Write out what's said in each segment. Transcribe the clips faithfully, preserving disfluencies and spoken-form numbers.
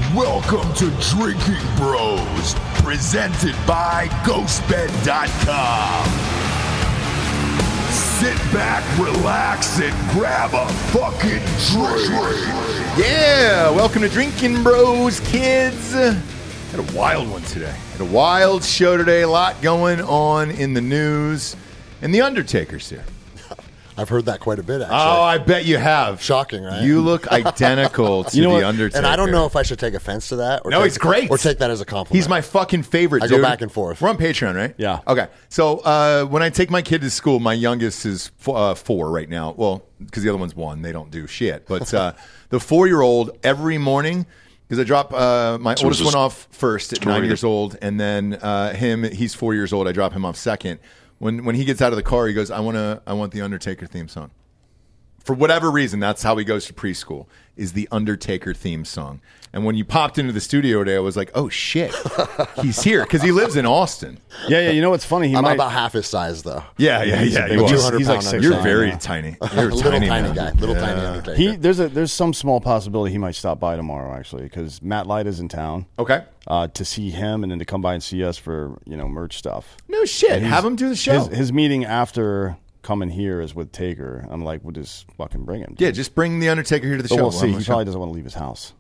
Welcome to Drinking Bros, presented by Ghost Bed dot com. Sit back, relax, and grab a fucking drink. Yeah, welcome to Drinking Bros, kids. Had a wild one today. Had a wild show today. A lot going on in the news. And The Undertaker's here. I've heard that quite a bit, actually. Oh, I bet you have. Shocking, right? You look identical to you know The what? Undertaker. And I don't know if I should take offense to that. Or No, take, it's great. Or take that as a compliment. He's my fucking favorite, I dude. go back and forth. We're on Patreon, right? Yeah. Okay. So uh, when I take my kid to school, my youngest is f- uh, four right now. Well, because the other one's one. They don't do shit. But uh, the four-year-old, every morning, because I drop uh, my So oldest is this one off first at story nine that- years old, and then uh, him, he's four years old. I drop him off second. When when he gets out of the car, he goes, I want to, I want the Undertaker theme song. For whatever reason, that's how he goes to preschool, is the Undertaker theme song. And when you popped into the studio today, I was like, oh, shit, he's here. Because he lives in Austin. Yeah, yeah. You know what's funny? He I'm might. about half his size, though. Yeah, yeah, He's a yeah. big You dude. are. He's like pound six You're nine, very yeah. tiny. You're a little tiny, tiny man. guy. Little Yeah. tiny Undertaker. He there's a there's some small possibility he might stop by tomorrow actually because Matt Light is in town. Okay. Uh, to see him and then to come by and see us for you know merch stuff. No shit. And he's- Have him do the show. His, his meeting after coming here is with Taker. I'm like, we'll just fucking bring him. yeah, just bring the Undertaker here to the But show. we'll see. on He the show. probably doesn't want to leave his house.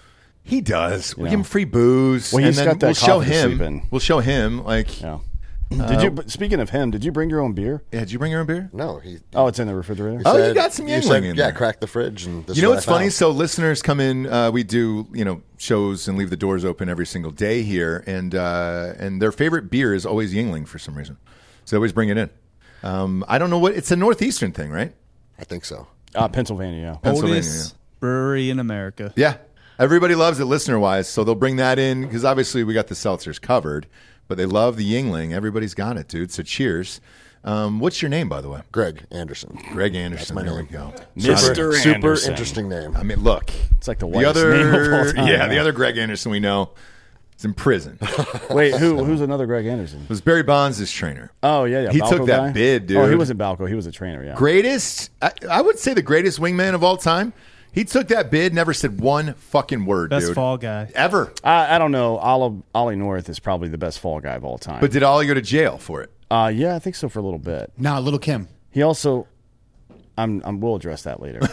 He does. We Yeah. give him free booze. Well, and he's then got that we'll show coffee to sleep him. in. We'll show him. Like, Yeah. Did you? But speaking of him, did you bring your own beer? yeah, did you bring your own beer? No, he. Oh, it's in the refrigerator. Oh, you said- got some you Yuengling said, in Yeah, there. crack the fridge. And this You is know what what's I funny? found. So listeners come in. Uh, we do you know shows and leave the doors open every single day here, and uh, and their favorite beer is always Yuengling for some reason. So they always bring it in. Um, I don't know what it's a northeastern thing, right? I think so. Uh, Pennsylvania. Yeah. Pennsylvania. Oldest brewery in America. Yeah, everybody loves it listener wise, so they'll bring that in because obviously we got the seltzers covered, but they love the Yuengling. Everybody's got it, dude. So cheers. Um, what's your name, by the way? Greg Anderson. Greg Anderson. my There name. we go. Mister Super Anderson. interesting name. I mean, look, It's like the the whitest other, name of all time. yeah, the other Greg Anderson we know is in prison. It Wait, who? Who's another Greg Anderson? was Barry Bonds' trainer. Oh yeah, yeah. He Balco took that guy? bid, dude. Oh, he wasn't Balco. He was a trainer. Yeah. Greatest, I, I would say the greatest wingman of all time. He took that bid, never said one fucking word, Best dude. fall guy. Ever. I, I don't know. Ollie, Ollie North is probably the best fall guy of all time. But did Ollie go to jail for it? uh, yeah, I think so for a little bit. Nah, Little Kim. He also, I'm, I'm we'll address that later.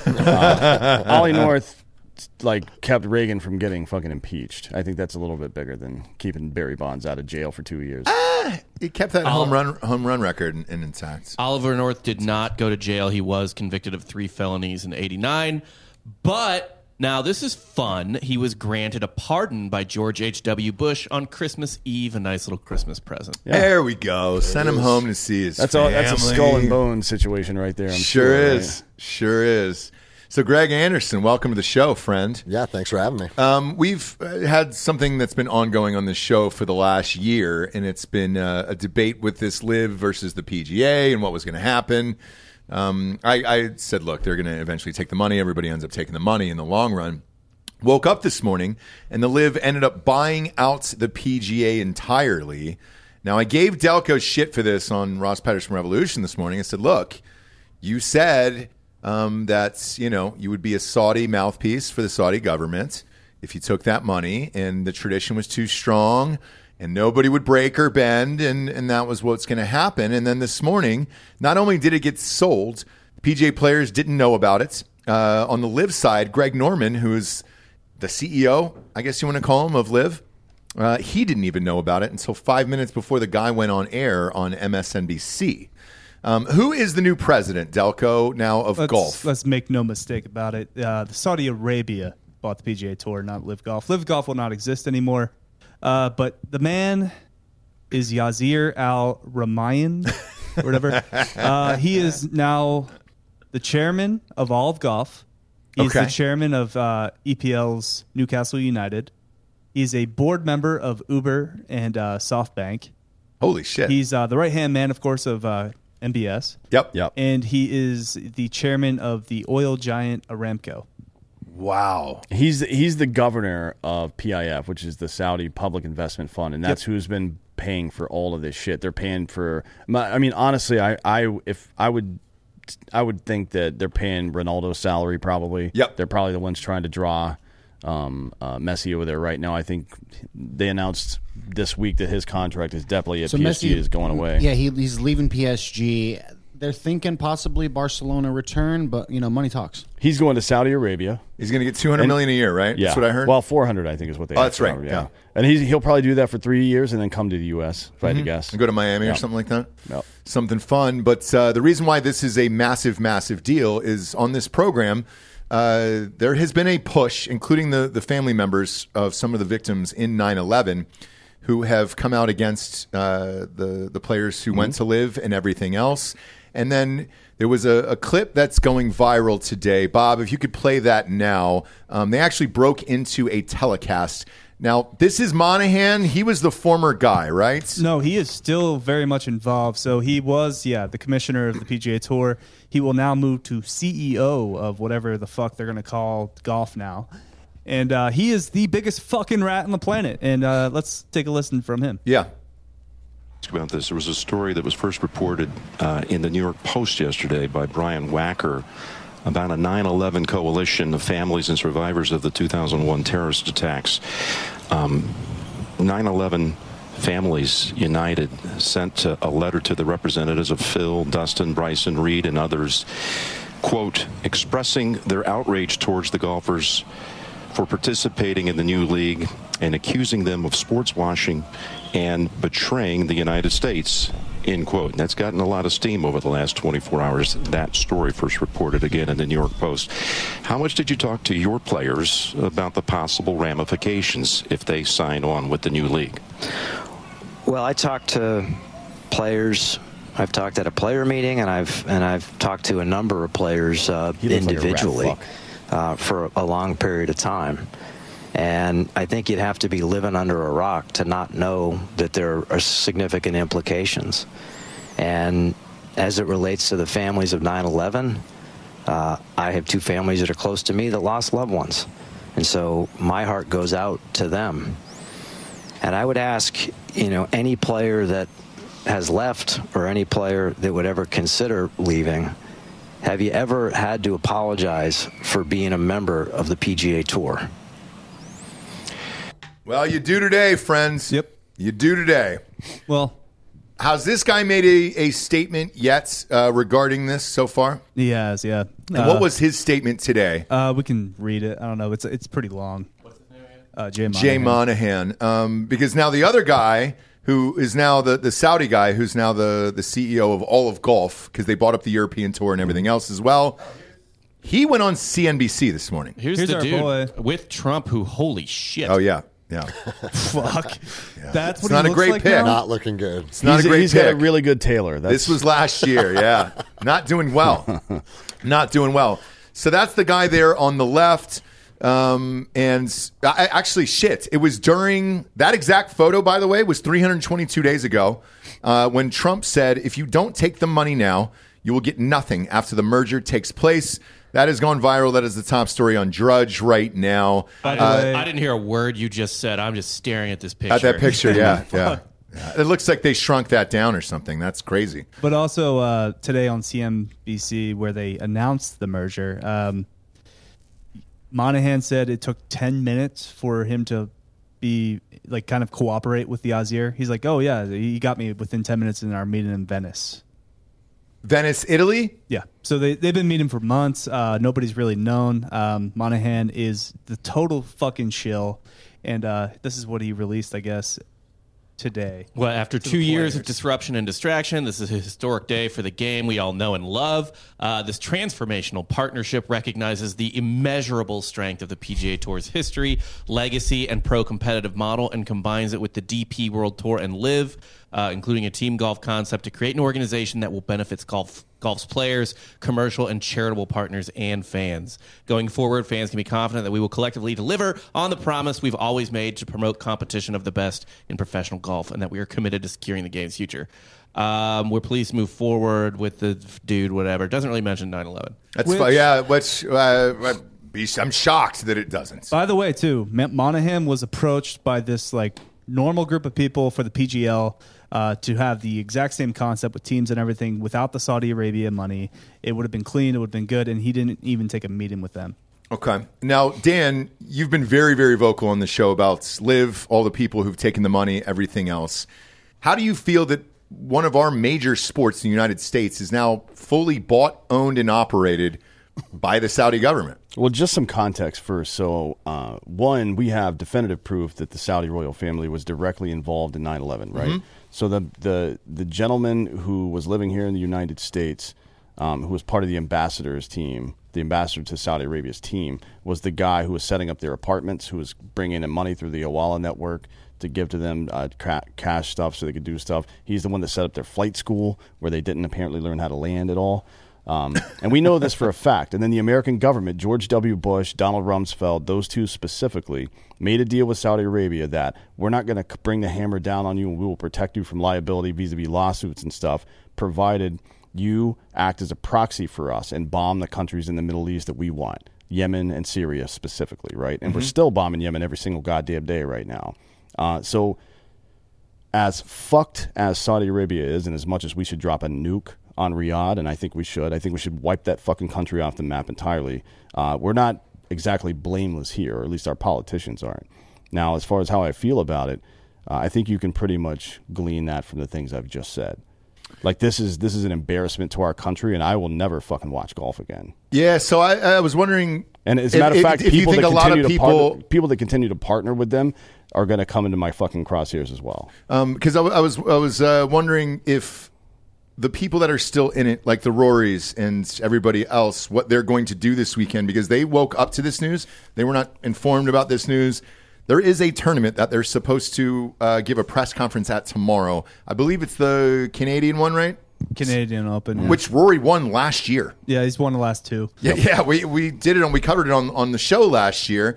uh, Ollie North, like, kept Reagan from getting fucking impeached. I think that's a little bit bigger than keeping Barry Bonds out of jail for two years. He kept that home run home run record in, in intact. Oliver North did not go to jail. He was convicted of three felonies in eighty-nine. But now this is fun. He was granted a pardon by George H W. Bush on Christmas Eve, a nice little Christmas present. There we go. Send him home to see his That's a family. that's a skull and bones situation right there. I'm Sure sure, is. right? Sure is. So, Greg Anderson, welcome to the show, friend. Yeah, thanks for having me. Um, we've uh, had something that's been ongoing on this show for the last year, and it's been uh, a debate with this Live versus the P G A and what was going to happen. Um, I, I said, look, they're going to eventually take the money. Everybody ends up taking the money in the long run. Woke up this morning, and the Live ended up buying out the P G A entirely. Now, I gave Delco shit for this on Ross Patterson Revolution this morning. I said, look, you said um, that, you know, you would be a Saudi mouthpiece for the Saudi government if you took that money, and the tradition was too strong, and nobody would break or bend, and, and that was what's going to happen. And then this morning, not only did it get sold, P G A players didn't know about it. Uh, on the Live side, Greg Norman, who is the C E O, I guess you want to call him, of Live, uh, he didn't even know about it until five minutes before the guy went on air on M S N B C. Um, who is the new president, Delco, now of Let's, golf? let's make no mistake about it. Uh, the Saudi Arabia bought the P G A Tour, not Live Golf. Live Golf will not exist anymore. Uh, but the man is Yazir Al Ramayan, or whatever. Uh, he is now the chairman of all of golf. He's Okay. the chairman of uh, E P L's Newcastle United. He's a board member of Uber and uh, SoftBank. Holy shit. He's uh, the right-hand man, of course, of uh, M B S. Yep. Yep. And he is the chairman of the oil giant Aramco. Wow. He's he's the governor of P I F, which is the Saudi Public Investment Fund, and that's Yep. who's been paying for all of this shit. They're paying for. I mean, honestly, I, I if I would, I would think that they're paying Ronaldo's salary probably. Yep. They're probably the ones trying to draw um, uh, Messi over there right now. I think they announced this week that his contract is definitely at So P S G Messi is going away. Yeah, he, he's leaving P S G. They're thinking possibly Barcelona return, but you know, money talks. He's going to Saudi Arabia. He's going to get two hundred And- million a year, right? Yeah, That's what I heard. Well, four hundred I think is what they. Oh, asked that's right, for, yeah. And he's, he'll probably do that for three years and then come to the U S. If I had to guess, and go to Miami Yeah. or something like that. Yep. Something fun. But uh, the reason why this is a massive, massive deal is on this program, uh, there has been a push, including the, the family members of some of the victims in nine eleven, who have come out against uh, the, the players who went to live and everything else. And then there was a, a clip that's going viral today. Bob, if you could play that now. Um, they actually broke into a telecast. Now, this is Monahan. He was the former guy, right? No, he is still very much involved. So he was, yeah, the commissioner of the P G A Tour. He will now move to C E O of whatever the fuck they're going to call golf now. And uh, he is the biggest fucking rat on the planet. And uh, let's take a listen from him. Yeah. About this, there was a story that was first reported uh, in the New York Post yesterday by Brian Wacker about a nine eleven coalition of families and survivors of the two thousand one terrorist attacks. Um, nine eleven Families United sent uh, a letter to the representatives of Phil, Dustin, Bryson, Reed, and others, quote, expressing their outrage towards the golfers for participating in the new league and accusing them of sports washing and betraying the United States, end quote. And that's gotten a lot of steam over the last twenty-four hours. That story first reported again in the New York Post. How much did you talk to your players about the possible ramifications if they sign on with the new league? Well, I talked to players. I've talked at a player meeting, and I've and I've talked to a number of players uh, He looks like a rat individually fuck. uh, for a long period of time. And I think you'd have to be living under a rock to not know that there are significant implications. And as it relates to the families of nine eleven, uh, I have two families that are close to me that lost loved ones. And so my heart goes out to them. And I would ask, you know, any player that has left or any player that would ever consider leaving, have you ever had to apologize for being a member of the P G A Tour? Well, you do today, friends. Yep. You do today. Well, Has this guy made a, a statement yet uh, regarding this so far? he has, yeah. And Uh, what was his statement today? Uh, we can read it. I don't know. It's it's pretty long. What's his name again? Uh, Jay Monahan. Jay Monahan. Um, because now the other guy, who is now the, the Saudi guy, who's now the, the C E O of all of golf, because they bought up the European Tour and everything else as well, he went on C N B C this morning. Here's, Here's the our dude boy. with Trump who, holy shit. Oh, yeah. Yeah. Fuck. That's It's what not he a looks great like pick. now? Not looking good. It's not he's a great he's pick. got a really good tailor. That's, This was last year, yeah. Not doing well. Not doing well. So that's the guy there on the left. Um, and I, actually, shit, it was during that exact photo, by the way, was three hundred twenty-two days ago uh, when Trump said, if you don't take the money now, you will get nothing after the merger takes place. That has gone viral. That is the top story on Drudge right now. I, By the way- I didn't hear a word you just said. I'm just staring at this picture. At that picture, yeah, yeah. Yeah. It looks like they shrunk that down or something. That's crazy. But also uh, today on C N B C, where they announced the merger, um, Monahan said it took ten minutes for him to be like kind of cooperate with the Azir. He's like, oh yeah, he got me within ten minutes in our meeting in Venice. Venice, Italy? Yeah, so they they've been meeting for months. Uh, nobody's really known. Um, Monahan is the total fucking shill, and uh, this is what he released, I guess, today. Well, after To two the years players. of disruption and distraction, this is a historic day for the game we all know and love. Uh, this transformational partnership recognizes the immeasurable strength of the P G A Tour's history, legacy, and pro-competitive model and combines it with the D P World Tour and LIV, uh, including a team golf concept to create an organization that will benefit golf golf's players, commercial and charitable partners, and fans. Going forward, fans can be confident that we will collectively deliver on the promise we've always made to promote competition of the best in professional golf, and that we are committed to securing the game's future. Um, we're pleased to move forward with the dude, whatever. It doesn't really mention nine eleven. That's Which- fine. Yeah, which uh, I'm shocked that it doesn't. By the way, too, Ma- Monahan was approached by this like normal group of people for the P G L uh, to have the exact same concept with teams and everything without the Saudi Arabia money. It would have been clean. It would have been good, and he didn't even take a meeting with them. Okay. Now, Dan, you've been very, very vocal on the show about Liv, all the people who've taken the money, everything else. How do you feel that one of our major sports in the United States is now fully bought, owned, and operated by the Saudi government? Well, just some context first. So, uh, one, we have definitive proof that the Saudi royal family was directly involved in nine eleven, right? Mm-hmm. So the, the the gentleman who was living here in the United States, um, who was part of the ambassador's team, the ambassador to Saudi Arabia's team, was the guy who was setting up their apartments, who was bringing in money through the Awala network to give to them uh, ca- cash stuff so they could do stuff. He's the one that set up their flight school where they didn't apparently learn how to land at all. Um, and we know this for a fact. And then the American government, George W. Bush, Donald Rumsfeld, those two specifically, made a deal with Saudi Arabia that we're not going to bring the hammer down on you and we will protect you from liability vis-a-vis lawsuits and stuff, provided you act as a proxy for us and bomb the countries in the Middle East that we want, Yemen and Syria specifically, right? And mm-hmm. we're still bombing Yemen every single goddamn day right now. Uh, so as fucked as Saudi Arabia is, and as much as we should drop a nuke on Riyadh, and I think we should, I think we should wipe that fucking country off the map entirely, uh, we're not exactly blameless here, or at least our politicians aren't. Now, as far as how I feel about it, uh, I think you can pretty much glean that from the things I've just said. Like, this is this is an embarrassment to our country, and I will never fucking watch golf again. Yeah, so I, I was wondering... And as a if, matter of fact, if, if people, you think that a lot of to people, partner, people that continue to partner with them are going to come into my fucking crosshairs as well. Because um, I, I was, I was uh, wondering if the people that are still in it, like the Rorys and everybody else, what they're going to do this weekend, because they woke up to this news. They were not informed about this news. There is a tournament that they're supposed to uh, give a press conference at tomorrow. I believe it's the Canadian one, right? Canadian Open, yeah. Which Rory won last year. Yeah, he's won the last two. Yeah, yeah, we we did it on we covered it on, on the show last year.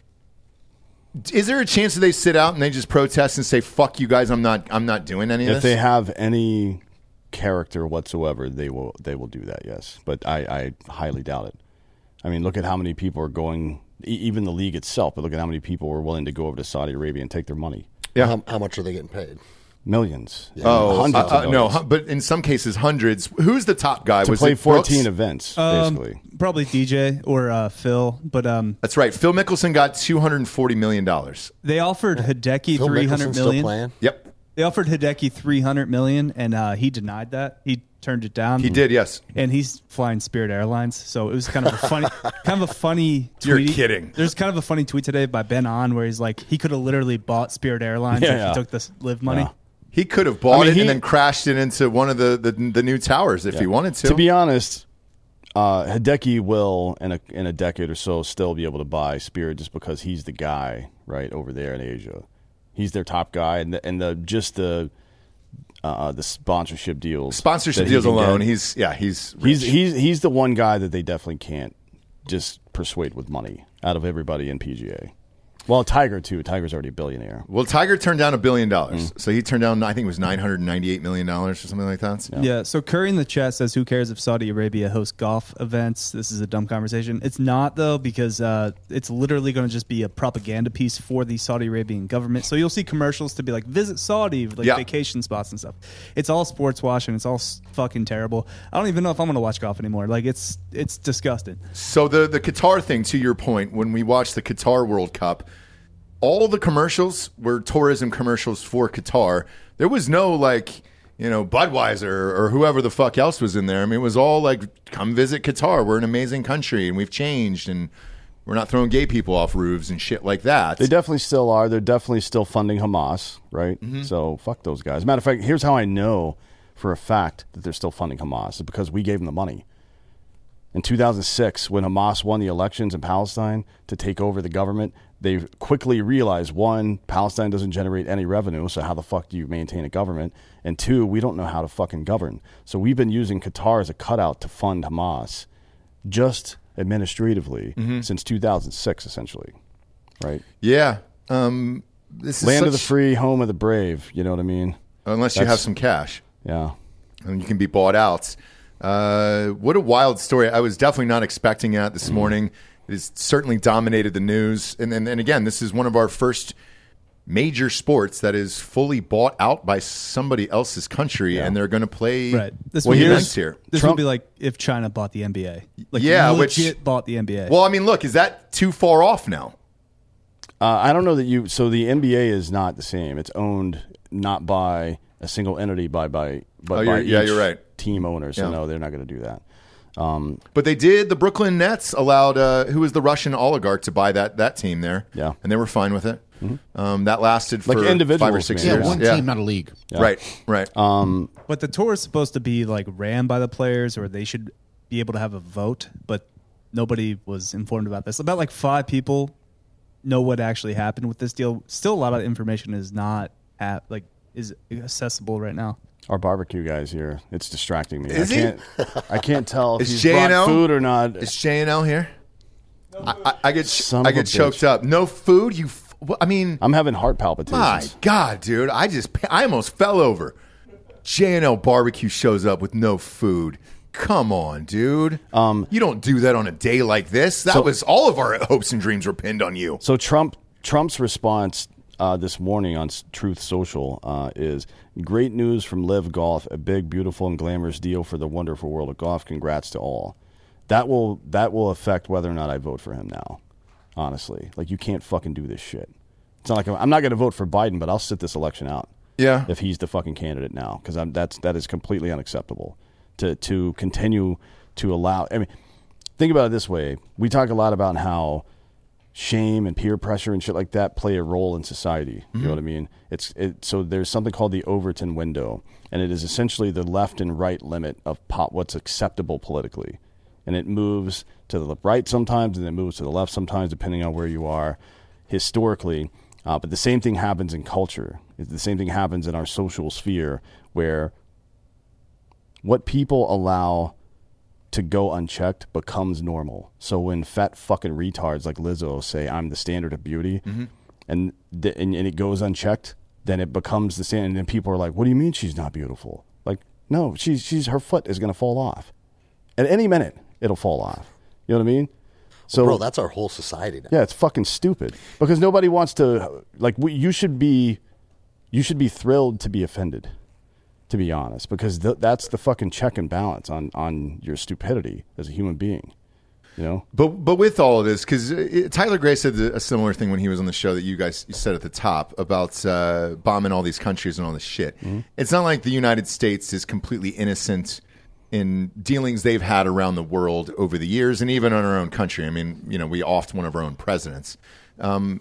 Is there a chance that they sit out and they just protest and say, "Fuck you guys, I'm not I'm not doing any of If this"? they have any character whatsoever, they will they will do that. Yes, but I, I highly doubt it. I mean, look at how many people are going. E- even the league itself, but look at how many people were willing to go over to Saudi Arabia and take their money. Yeah, how, how much are they getting paid? Millions. Yeah. Oh, hundreds uh, of uh, no, millions. hu- but in some cases, hundreds. Who's the top guy? To Was play it Brooks? fourteen events, Um, basically. probably D J or uh, Phil, but um, That's right. Phil Mickelson got two hundred forty million dollars. they offered Hideki Phil three Mickelson hundred still million. playing? Yep, They offered Hideki three hundred million, and uh, he denied that. He turned it down. he did. Yes. And he's flying Spirit Airlines, so it was kind of a funny, kind of a funny. You're tweet. kidding. There's kind of a funny tweet today by Ben On where he's like, he could have literally bought Spirit Airlines Yeah, if yeah. he took this live money. Yeah. He could have bought I mean, it he- and then crashed it into one of the, the, the new towers if he wanted to. To be honest, uh, Hideki will, in a in a decade or so, still be able to buy Spirit just because he's the guy right over there in Asia. He's their top guy, and the, and the just the uh, the sponsorship deals, Sponsorship that he deals can alone, get. he's yeah, he's rich. he's he's he's the one guy that they definitely can't just persuade with money out of everybody in P G A. Well, Tiger too. Tiger's already a billionaire. Well, Tiger turned down a billion dollars, Mm. so he turned down I think it was nine hundred ninety-eight million dollars or something like that. Yeah. So Curry in the chat says, "Who cares if Saudi Arabia hosts golf events?" This is a dumb conversation. It's not though, because uh, it's literally going to just be a propaganda piece for the Saudi Arabian government. So you'll see commercials to be like, "Visit Saudi," like Yeah. vacation spots and stuff. It's all sports washing. It's all s- fucking terrible. I don't even know if I'm going to watch golf anymore. Like it's it's disgusting. So the the Qatar thing, to your point, when we watched the Qatar World Cup, all the commercials were tourism commercials for Qatar. There was no like, you know, Budweiser or whoever the fuck else was in there. I mean, it was all like, come visit Qatar. We're an amazing country and we've changed and we're not throwing gay people off roofs and shit like that. They definitely still are. They're definitely still funding Hamas, right? Mm-hmm. So fuck those guys. Matter of fact, here's how I know for a fact that they're still funding Hamas. It's because we gave them the money. In two thousand six, when Hamas won the elections in Palestine to take over the government, they quickly realized, one, Palestine doesn't generate any revenue, so how the fuck do you maintain a government? And two, we don't know how to fucking govern. So we've been using Qatar as a cutout to fund Hamas just administratively Mm-hmm. since two thousand six, essentially, right? yeah. Um, this is Land of the such- free, home of the brave. You know what I mean? Unless you have That's- some cash. Yeah. and you can be bought out. Uh, what a wild story. I was definitely not expecting that this morning. It has certainly dominated the news. And, and, and again, this is one of our first major sports that is fully bought out by somebody else's country, and they're going to play Right. This well, would be events like, here. This Trump- would be like if China bought the N B A. Like Yeah, legit which- bought the N B A. Well, I mean, look, is that too far off now? Uh, I don't know that you. So the N B A is not the same. It's owned not by a single entity, by by but Oh, by you're- yeah, each you're right. team owner. So Yeah. no, they're not going to do that. Um, But they did. The Brooklyn Nets allowed uh, who was the Russian oligarch to buy that that team there. Yeah. and they were fine with it. Um, that lasted Like for individuals, five or six man. Yeah, years. one team, not a league. Right, right. um, But the tour is supposed to be like ran by the players, or they should be able to have a vote. But nobody was informed about this. About like five people know what actually happened with this deal. Still, a lot of information is not at, like is accessible right now. our barbecue guys here. It's distracting me. Is I he? can't. I can't tell if Is he's J and brought L? food or not. Is J and L here? I, I, I get Son I of a get choked bitch. up. No food. You. F- well, I mean, I'm having heart palpitations. my God, dude! I just I almost fell over. J and L Barbecue shows up with no food. Come on, dude. Um, you don't do that on a day like this. That So- was all of our hopes and dreams were pinned on you. So Trump Trump's response uh, this morning on S- Truth Social uh, is great news from Live Golf, a big, beautiful, and glamorous deal for the wonderful world of golf. Congrats to all. That will that will affect whether or not I vote for him now. Honestly, like you can't fucking do this shit. It's not like I'm, I'm not going to vote for Biden, but I'll sit this election out. Yeah. if he's the fucking candidate now, because I'm that's that is completely unacceptable to to continue to allow. I mean, think about it this way: we talk a lot about how shame and peer pressure and shit like that play a role in society. You know what I mean? It's it, so there's something called the Overton window, and it is essentially the left and right limit of pop, what's acceptable politically, and it moves to the right sometimes, and it moves to the left sometimes, depending on where you are historically. Uh, but the same thing happens in culture. The same thing happens in our social sphere, where what people allow to go unchecked becomes normal. So when fat fucking retards like Lizzo say, I'm the standard of beauty, Mm-hmm. and, th- and and it goes unchecked, then it becomes the standard. And then people are like, what do you mean she's not beautiful? Like, no, she's, she's her foot is going to fall off. At any minute, it'll fall off. You know what I mean? So, Bro, that's our whole society now. yeah, it's fucking stupid because nobody wants to, like, we, you should be, you should be thrilled to be offended, to be honest, because th- that's the fucking check and balance on, on your stupidity as a human being, you know? But but with all of this, because Tyler Gray said a similar thing when he was on the show that you guys said at the top about uh, bombing all these countries and all this shit. It's not like the United States is completely innocent in dealings they've had around the world over the years, and even in our own country. I mean, you know, we offed one of our own presidents. Um,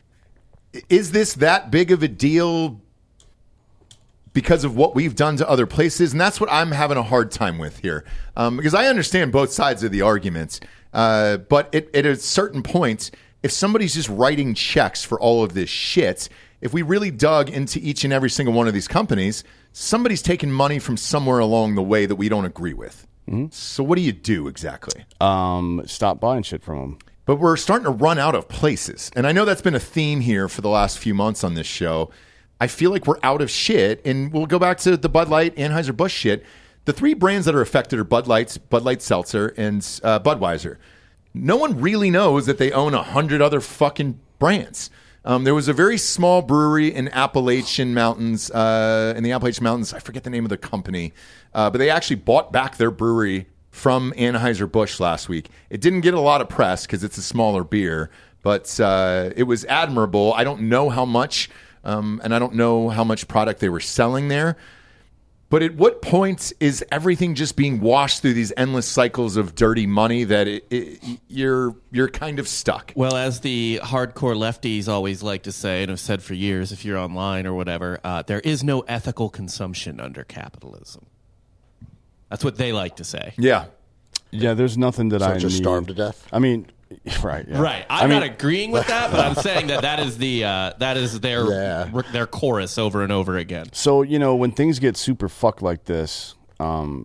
is this that big of a deal because of what we've done to other places? And that's what I'm having a hard time with here. Um, because I understand both sides of the arguments. Uh, but it, at a certain point, if somebody's just writing checks for all of this shit, if we really dug into each and every single one of these companies, somebody's taking money from somewhere along the way that we don't agree with. So what do you do exactly? Um, stop buying shit from them. But we're starting to run out of places. And I know that's been a theme here for the last few months on this show. I feel like we're out of shit. And we'll go back to the Bud Light, Anheuser-Busch shit. The three brands that are affected are Bud Light, Bud Light Seltzer, and uh, Budweiser. No one really knows that they own a hundred other fucking brands. Um, there was a very small brewery in Appalachian Mountains, uh, in the Appalachian Mountains. I forget the name of the company, uh, but they actually bought back their brewery from Anheuser-Busch last week. It didn't get a lot of press because it's a smaller beer, but uh, it was admirable. I don't know how much, um, and I don't know how much product they were selling there. But at what point is everything just being washed through these endless cycles of dirty money that it, it, you're you're kind of stuck? Well, as the hardcore lefties always like to say, and have said for years, if you're online or whatever, uh, there is no ethical consumption under capitalism. That's what they like to say. Yeah. Yeah, there's nothing that So I just need. starve to death? I mean, right. Yeah. Right. I'm I mean, not agreeing with that, but I'm saying that that is the uh, that is their Yeah. their chorus over and over again. So, you know, when things get super fucked like this, um,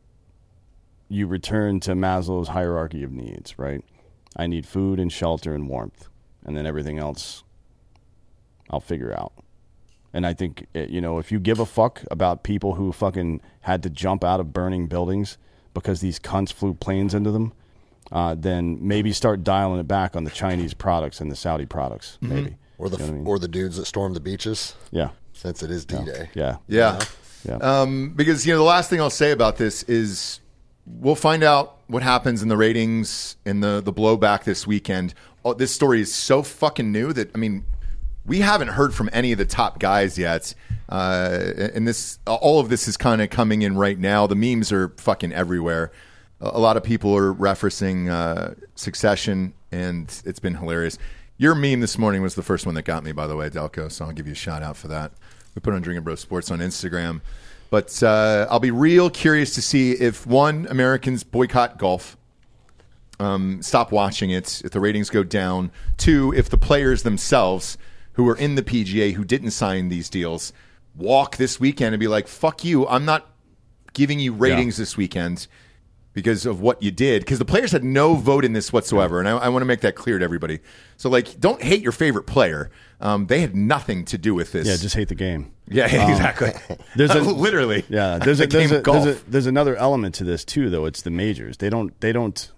you return to Maslow's hierarchy of needs, right? I need food and shelter and warmth, and then everything else I'll figure out. And I think, eh, you know, if you give a fuck about people who fucking had to jump out of burning buildings because these cunts flew planes into them, uh, then maybe start dialing it back on the Chinese products and the Saudi products, maybe. Or the You know what I mean? or the dudes that storm the beaches, Yeah. since it is D-Day. Yeah. Yeah. Yeah. Um, because, you know, the last thing I'll say about this is we'll find out what happens in the ratings and the, the blowback this weekend. Oh, this story is so fucking new that, I mean, we haven't heard from any of the top guys yet. Uh, and this, all of this is kind of coming in right now. The memes are fucking everywhere. A, a lot of people are referencing uh, Succession, and it's been hilarious. Your meme this morning was the first one that got me, by the way, Delco, so I'll give you a shout out for that. We put on Drinking Bro Sports on Instagram. But uh, I'll be real curious to see if, one, Americans boycott golf, um, stop watching it, if the ratings go down. Two, if the players themselves who are in the P G A who didn't sign these deals walk this weekend and be like, fuck you, I'm not giving you ratings yeah. this weekend because of what you did. Because the players had no vote in this whatsoever. And I, I want to make that clear to everybody. So, like, don't hate your favorite player. Um, they had nothing to do with this. Yeah, just hate the game. Yeah, exactly. Um, there's a, literally. Yeah, there's the a, there's, game a, of golf. there's, a, there's another element to this too, though. It's the majors. They don't they don't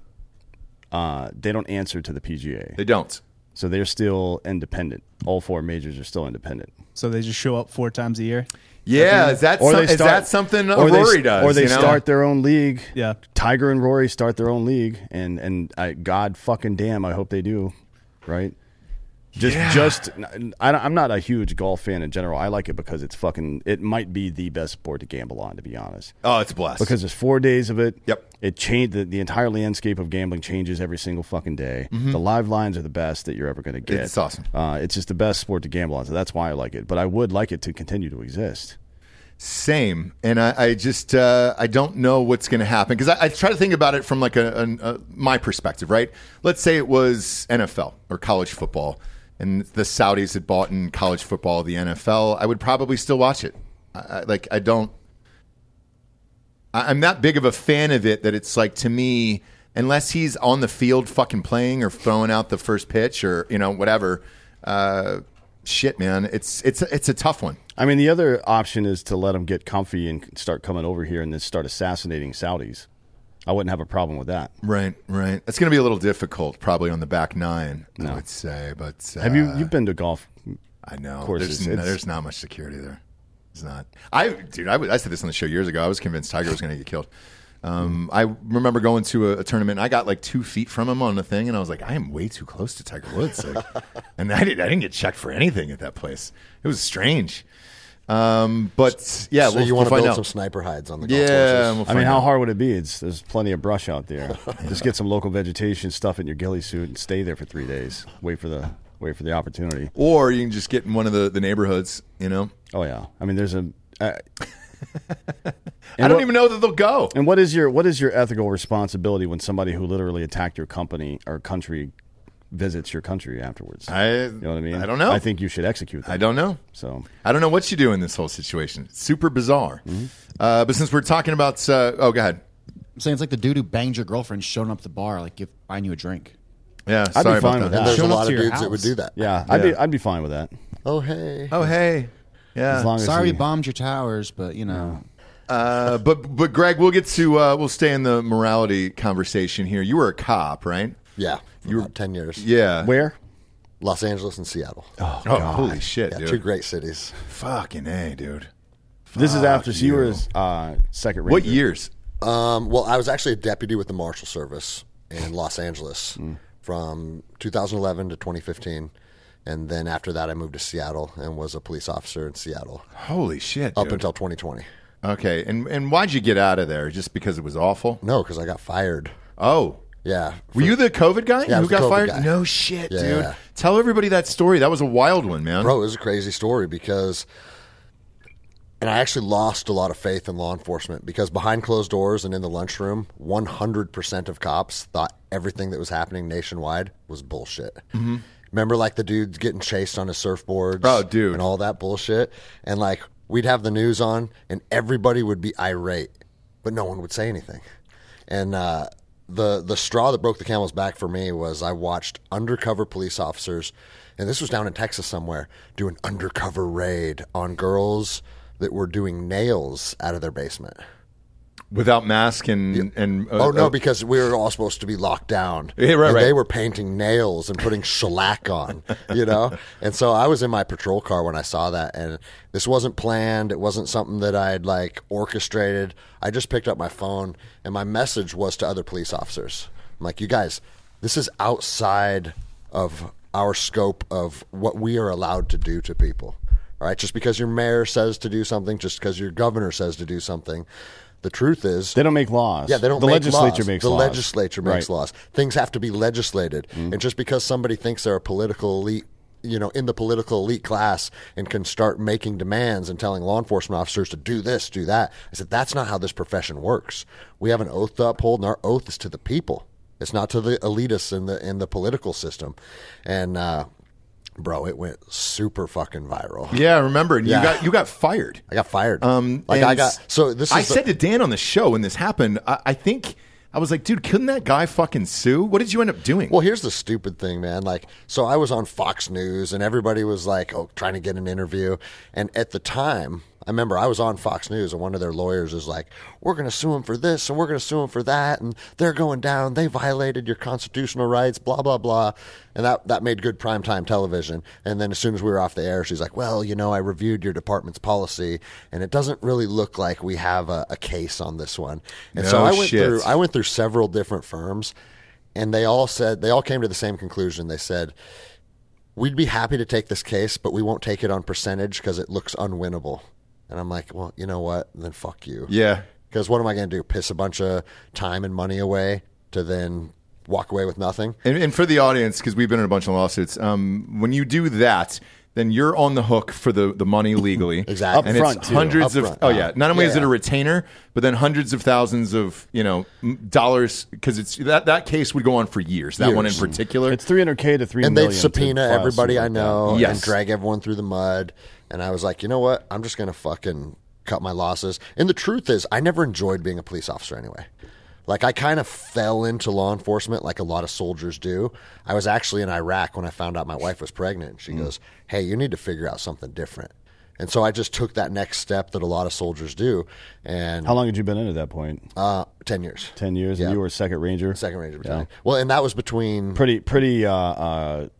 uh, they don't answer to the P G A. They don't. So they're still independent. All four majors are still independent. So they just show up four times a year? Yeah, is that, or some, they is start, that something or Rory they, does? Or they you know? start their own league. Yeah. Tiger and Rory start their own league, and, and I, God fucking damn, I hope they do, right? Just, yeah. just, I, I'm not a huge golf fan in general. I like it because it's fucking, it might be the best sport to gamble on, to be honest. Oh, it's a blast. Because there's four days of it. Yep. It changed, the, the entire landscape of gambling changes every single fucking day. Mm-hmm. The live lines are the best that you're ever going to get. It's awesome. Uh, it's just the best sport to gamble on, so that's why I like it. But I would like it to continue to exist. Same, and I, I just uh, I don't know what's going to happen because I, I try to think about it from like a, a, a my perspective, right? Let's say it was N F L or college football, and the Saudis had bought in college football, the N F L. I would probably still watch it. I, I, like I don't, I, I'm that big of a fan of it that it's like to me, unless he's on the field fucking playing or throwing out the first pitch or you know whatever. Uh, shit, man, it's it's it's a tough one. I mean, the other option is to let them get comfy and start coming over here and then start assassinating Saudis. I wouldn't have a problem with that. Right, right. It's going to be a little difficult, probably on the back nine, no. I would say. But uh, have you you've been to golf? I know. Courses. There's, there's not much security there. It's not. I dude, I, I said this on the show years ago. I was convinced Tiger was going to get killed. Um, I remember going to a, a tournament. And I got like two feet from him on the thing, and I was like, I am way too close to Tiger Woods. Like, and I didn't. I didn't get checked for anything at that place. It was strange. Um, but yeah, so we'll, you we'll want to find build out. some sniper hides on the golf Yeah, courses? we'll I find mean, how out. hard would it be? It's, there's plenty of brush out there. Just get some local vegetation, stuff in your ghillie suit, and stay there for three days. Wait for the wait for the opportunity. Or you can just get in one of the, the neighborhoods. You know, Oh yeah, I mean, there's a. Uh, I don't what, even know that they'll go. And what is your what is your ethical responsibility when somebody who literally attacked your company or country visits your country afterwards? I you know what I mean? I don't know. I think you should execute them. I don't know. So I don't know what you do in this whole situation. It's super bizarre. Mm-hmm. Uh, but since we're talking about, uh, oh, go ahead. I'm saying it's like the dude who banged your girlfriend showing up at the bar, like give buying you a drink. Yeah, I'd sorry be fine about with that. And there's Showing a up lot to of your dudes that would house. do that. yeah, I'd Yeah. be I'd be fine with that. Oh, hey. Oh, hey. Yeah. As long as Sorry he- we bombed your towers, but you know. Uh, but but Greg, we'll get to uh, we'll stay in the morality conversation here. You were a cop, right? Yeah, for You were- about ten years. Yeah. Where? Los Angeles and Seattle. Oh, holy shit, yeah, dude! two great cities. Fucking a, dude. This is after Fuck so you were you. uh, second ranger. What years? Um, well, I was actually a deputy with the Marshal Service in Los Angeles from two thousand eleven to twenty fifteen. And then after that, I moved to Seattle and was a police officer in Seattle Holy shit, up dude. until twenty twenty. Okay, and and why'd you get out of there? Just because it was awful? No, because I got fired. Oh. Yeah. Were you the COVID guy Yeah, I who was the got COVID fired? guy. No shit, Yeah, dude. yeah. Tell everybody that story. That was a wild one, man. Bro, it was a crazy story because, and I actually lost a lot of faith in law enforcement because behind closed doors and in the lunchroom, one hundred percent of cops thought everything that was happening nationwide was bullshit. Mm-hmm. Remember, like, the dudes getting chased on his surfboards? Oh, dude. And all that bullshit? And, like, we'd have the news on, and everybody would be irate, but no one would say anything. And uh, the the straw that broke the camel's back for me was I watched undercover police officers, and this was down in Texas somewhere, do an undercover raid on girls that were doing nails out of their basement. without mask and and uh, oh no, uh, because we were all supposed to be locked down. Yeah, right, and right. They were painting nails and putting shellac on, you know. And so I was in my patrol car when I saw that, and this wasn't planned. It wasn't something that I'd like orchestrated. I just picked up my phone, and my message was to other police officers. I'm like, you guys, this is outside of our scope of what we are allowed to do to people. All right, just because your mayor says to do something, just because your governor says to do something. The truth is, they don't make laws. Yeah, they don't the make legislature laws. makes the laws. legislature makes Right. laws. Things have to be legislated. Mm-hmm. And just because somebody thinks they're a political elite, you know, in the political elite class and can start making demands and telling law enforcement officers to do this, do that. I said, that's not how this profession works. We have an oath to uphold, and our oath is to the people. It's not to the elitists in the in the political system. And uh bro, it went super fucking viral. yeah, I remember. And Yeah. you got you got fired. I got fired. Um, like and I got so this is I the- said to Dan on the show when this happened, I, I think I was like, dude, couldn't that guy fucking sue? What did you end up doing? Well, here's the stupid thing, man. Like, so I was on Fox News, and everybody was like, "Oh, trying to get an interview." And at the time, I remember I was on Fox News, and one of their lawyers is like, "We're going to sue him for this, and we're going to sue him for that, and they're going down. They violated your constitutional rights, blah blah blah." And that that made good primetime television. And then as soon as we were off the air, she's like, "Well, you know, I reviewed your department's policy, and it doesn't really look like we have a, a case on this one." And so No I went shit. through. I went through several different firms, and they all said they all came to the same conclusion. They said, we'd be happy to take this case, but we won't take it on percentage because it looks unwinnable. And I'm like, well, you know what? Then fuck you. Yeah. Because what am I going to do? Piss a bunch of time and money away to then walk away with nothing? And, and for the audience, because we've been in a bunch of lawsuits, um, when you do that, then you're on the hook for the, the money legally. Exactly. And Up front, it's too. hundreds Up of front. oh yeah. Not only Yeah, is it yeah. a retainer, but then hundreds of thousands of you know m- dollars because it's that that case would go on for years. That one in Years. particular. It's three hundred K to three And million. they'd to subpoena file everybody suit I like that. know Yes. and drag everyone through the mud. And I was like, you know what? I'm just going to fucking cut my losses. And the truth is, I never enjoyed being a police officer anyway. Like, I kind of fell into law enforcement like a lot of soldiers do. I was actually in Iraq when I found out my wife was pregnant. She goes, hey, you need to figure out something different. And so I just took that next step that a lot of soldiers do. And How long had you been in at that point? uh, ten years. Ten years, Yeah. and you were a second ranger. Second Ranger Battalion. Well, and that was between, Pretty, pretty, uh, uh,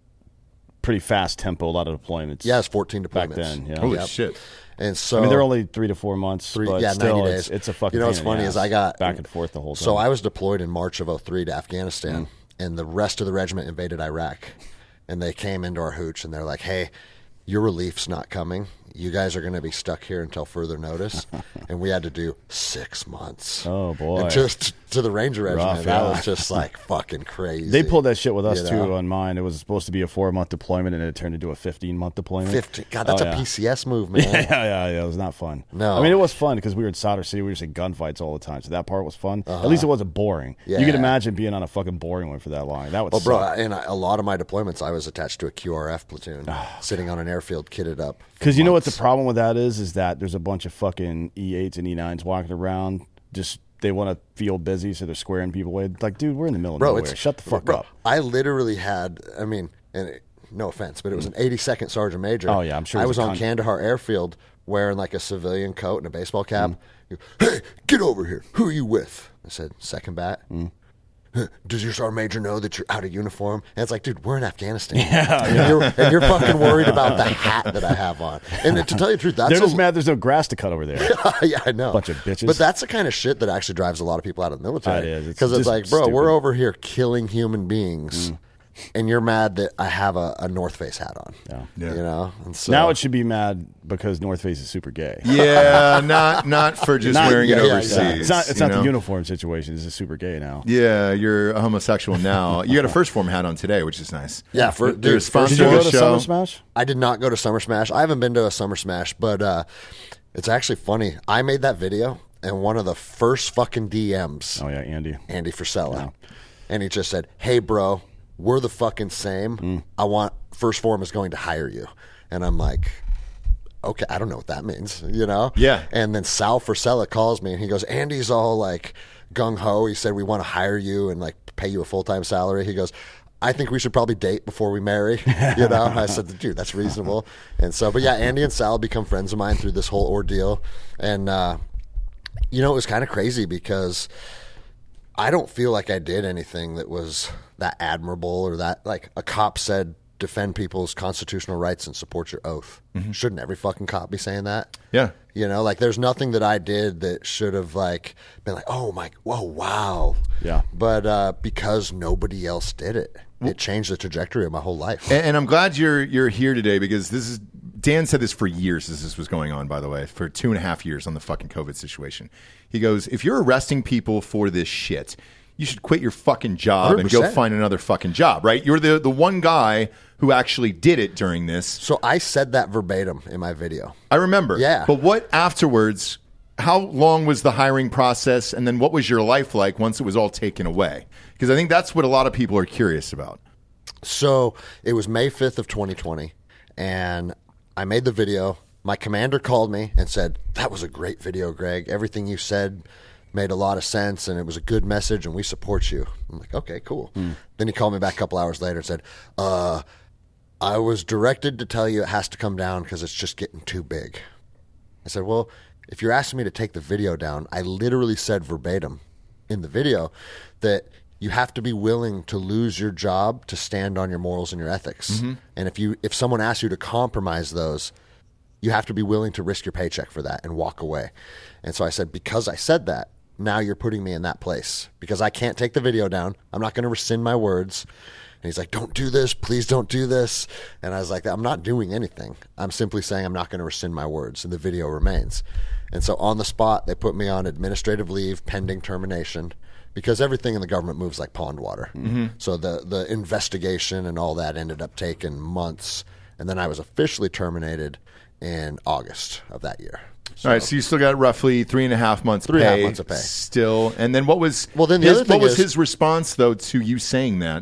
pretty fast tempo. A lot of deployments. yeah, it's fourteen deployments. back then. Yeah. Holy Yep. shit. And so I mean, they're only three to four months. Three, but yeah, still, ninety it's, days. it's a fucking. You know what's pain in the funny is ass. I got back and forth the whole time. So I was deployed in March of oh three to Afghanistan, and the rest of the regiment invaded Iraq, and they came into our hooch, and they're like, "Hey, your relief's not coming. You guys are going to be stuck here until further notice." And we had to do six months. Oh, boy. And just to the Ranger regiment, that yeah. was just like fucking crazy. They pulled that shit with us You too know? on mine. It was supposed to be a four month deployment, and it turned into a fifteen month deployment. fifteen. God, that's Oh, a yeah. P C S move, man. Yeah, yeah, yeah. It was not fun. No. I mean, it was fun because we were in Solder City. We were just in gunfights all the time, so that part was fun. At least it wasn't boring. Yeah. You can imagine being on a fucking boring one for that long. That would Well, bro, suck. in a lot of my deployments, I was attached to a Q R F platoon, sitting on an airfield, kitted up. for Because you know what the months. problem with that is? Is that there's a bunch of fucking E eights and E nines walking around. Just they want to feel busy, so they're squaring people away. Like, dude, we're in the middle of Bro, nowhere. it's Shut the fuck bro, up. I literally had, I mean, and it, no offense, but it was an eighty-second sergeant major. Oh, yeah, I'm sure I he's was a on con- Kandahar Airfield wearing like a civilian coat and a baseball cap. Mm. He goes, hey, get over here. Who are you with? I said, second bat. Mm. Does your sergeant major know that you're out of uniform? And it's like, dude, we're in Afghanistan. Yeah, and, you're, and you're fucking worried about the hat that I have on. And to tell you the truth, that's They're a, just mad there's no grass to cut over there. yeah, I know. Bunch of bitches. But that's the kind of shit that actually drives a lot of people out of the military. It is. It's Because it's, just like, bro, stupid. we're over here killing human beings, and you're mad that I have a, a North Face hat on. Yeah. Yeah. You know? And so, Now it should be mad because North Face is super gay. Yeah, not not for just Not- wearing yeah, it yeah, overseas. yeah. It's not. It's you not know? the uniform situation. It's a super gay now. Yeah, you're a homosexual now. You got a first form hat on today, which is nice. Yeah, for- they're dude, sponsoring Did you go the to show. Summer Smash? I did not go to Summer Smash. I haven't been to a Summer Smash, but uh, it's actually funny. I made that video, and one of the first fucking D Ms, Oh yeah, Andy. Andy Frisella, and he just said, "Hey, bro, we're the fucking same. Mm. I want First Form is going to hire you," and I'm like, "Okay, I don't know what that means," you know? Yeah. And then Sal Frisella calls me, and he goes, "Andy's all like gung ho. He said we want to hire you and like pay you a full time salary." He goes, "I think we should probably date before we marry." You know, I said, "Dude, that's reasonable." And so, but yeah, Andy and Sal become friends of mine through this whole ordeal, and uh, You know, it was kind of crazy because I don't feel like I did anything that was that admirable or that, like, a cop said, defend people's constitutional rights and support your oath. Mm-hmm. Shouldn't every fucking cop be saying that? Yeah. You know, like, there's nothing that I did that should have, like, been like, oh, my, whoa, wow. Yeah. But uh, because nobody else did it, it changed the trajectory of my whole life. And, and I'm glad you're you're here today because this is, Dan said this for years as this was going on, by the way, for two and a half years on the fucking COVID situation. He goes, if you're arresting people for this shit, you should quit your fucking job one hundred percent. and go find another fucking job, right? You're the, the one guy who actually did it during this. So I said that verbatim in my video. I remember. Yeah. But what afterwards, how long was the hiring process, and then what was your life like once it was all taken away? Because I think that's what a lot of people are curious about. So it was May fifth of twenty twenty, and I made the video. My commander called me and said, that was a great video, Greg. Everything you said made a lot of sense, and it was a good message, and we support you. I'm like, okay, cool. Mm. Then he called me back a couple hours later and said, uh, I was directed to tell you it has to come down because it's just getting too big. I said, well, if you're asking me to take the video down, I literally said verbatim in the video that you have to be willing to lose your job to stand on your morals and your ethics. Mm-hmm. And if you if someone asks you to compromise those, you have to be willing to risk your paycheck for that and walk away. And so I said, because I said that, now you're putting me in that place because I can't take the video down. I'm not going to rescind my words. And he's like, don't do this. Please don't do this. And I was like, I'm not doing anything. I'm simply saying I'm not going to rescind my words, and the video remains. And so on the spot, they put me on administrative leave pending termination because everything in the government moves like pond water. Mm-hmm. So the, the investigation and all that ended up taking months. And then I was officially terminated in August of that year. So, all right, so you still got roughly three and a half months three pay. and a half months of pay. Still. And then what was well, then the his, other thing what was is, his response, though, to you saying that?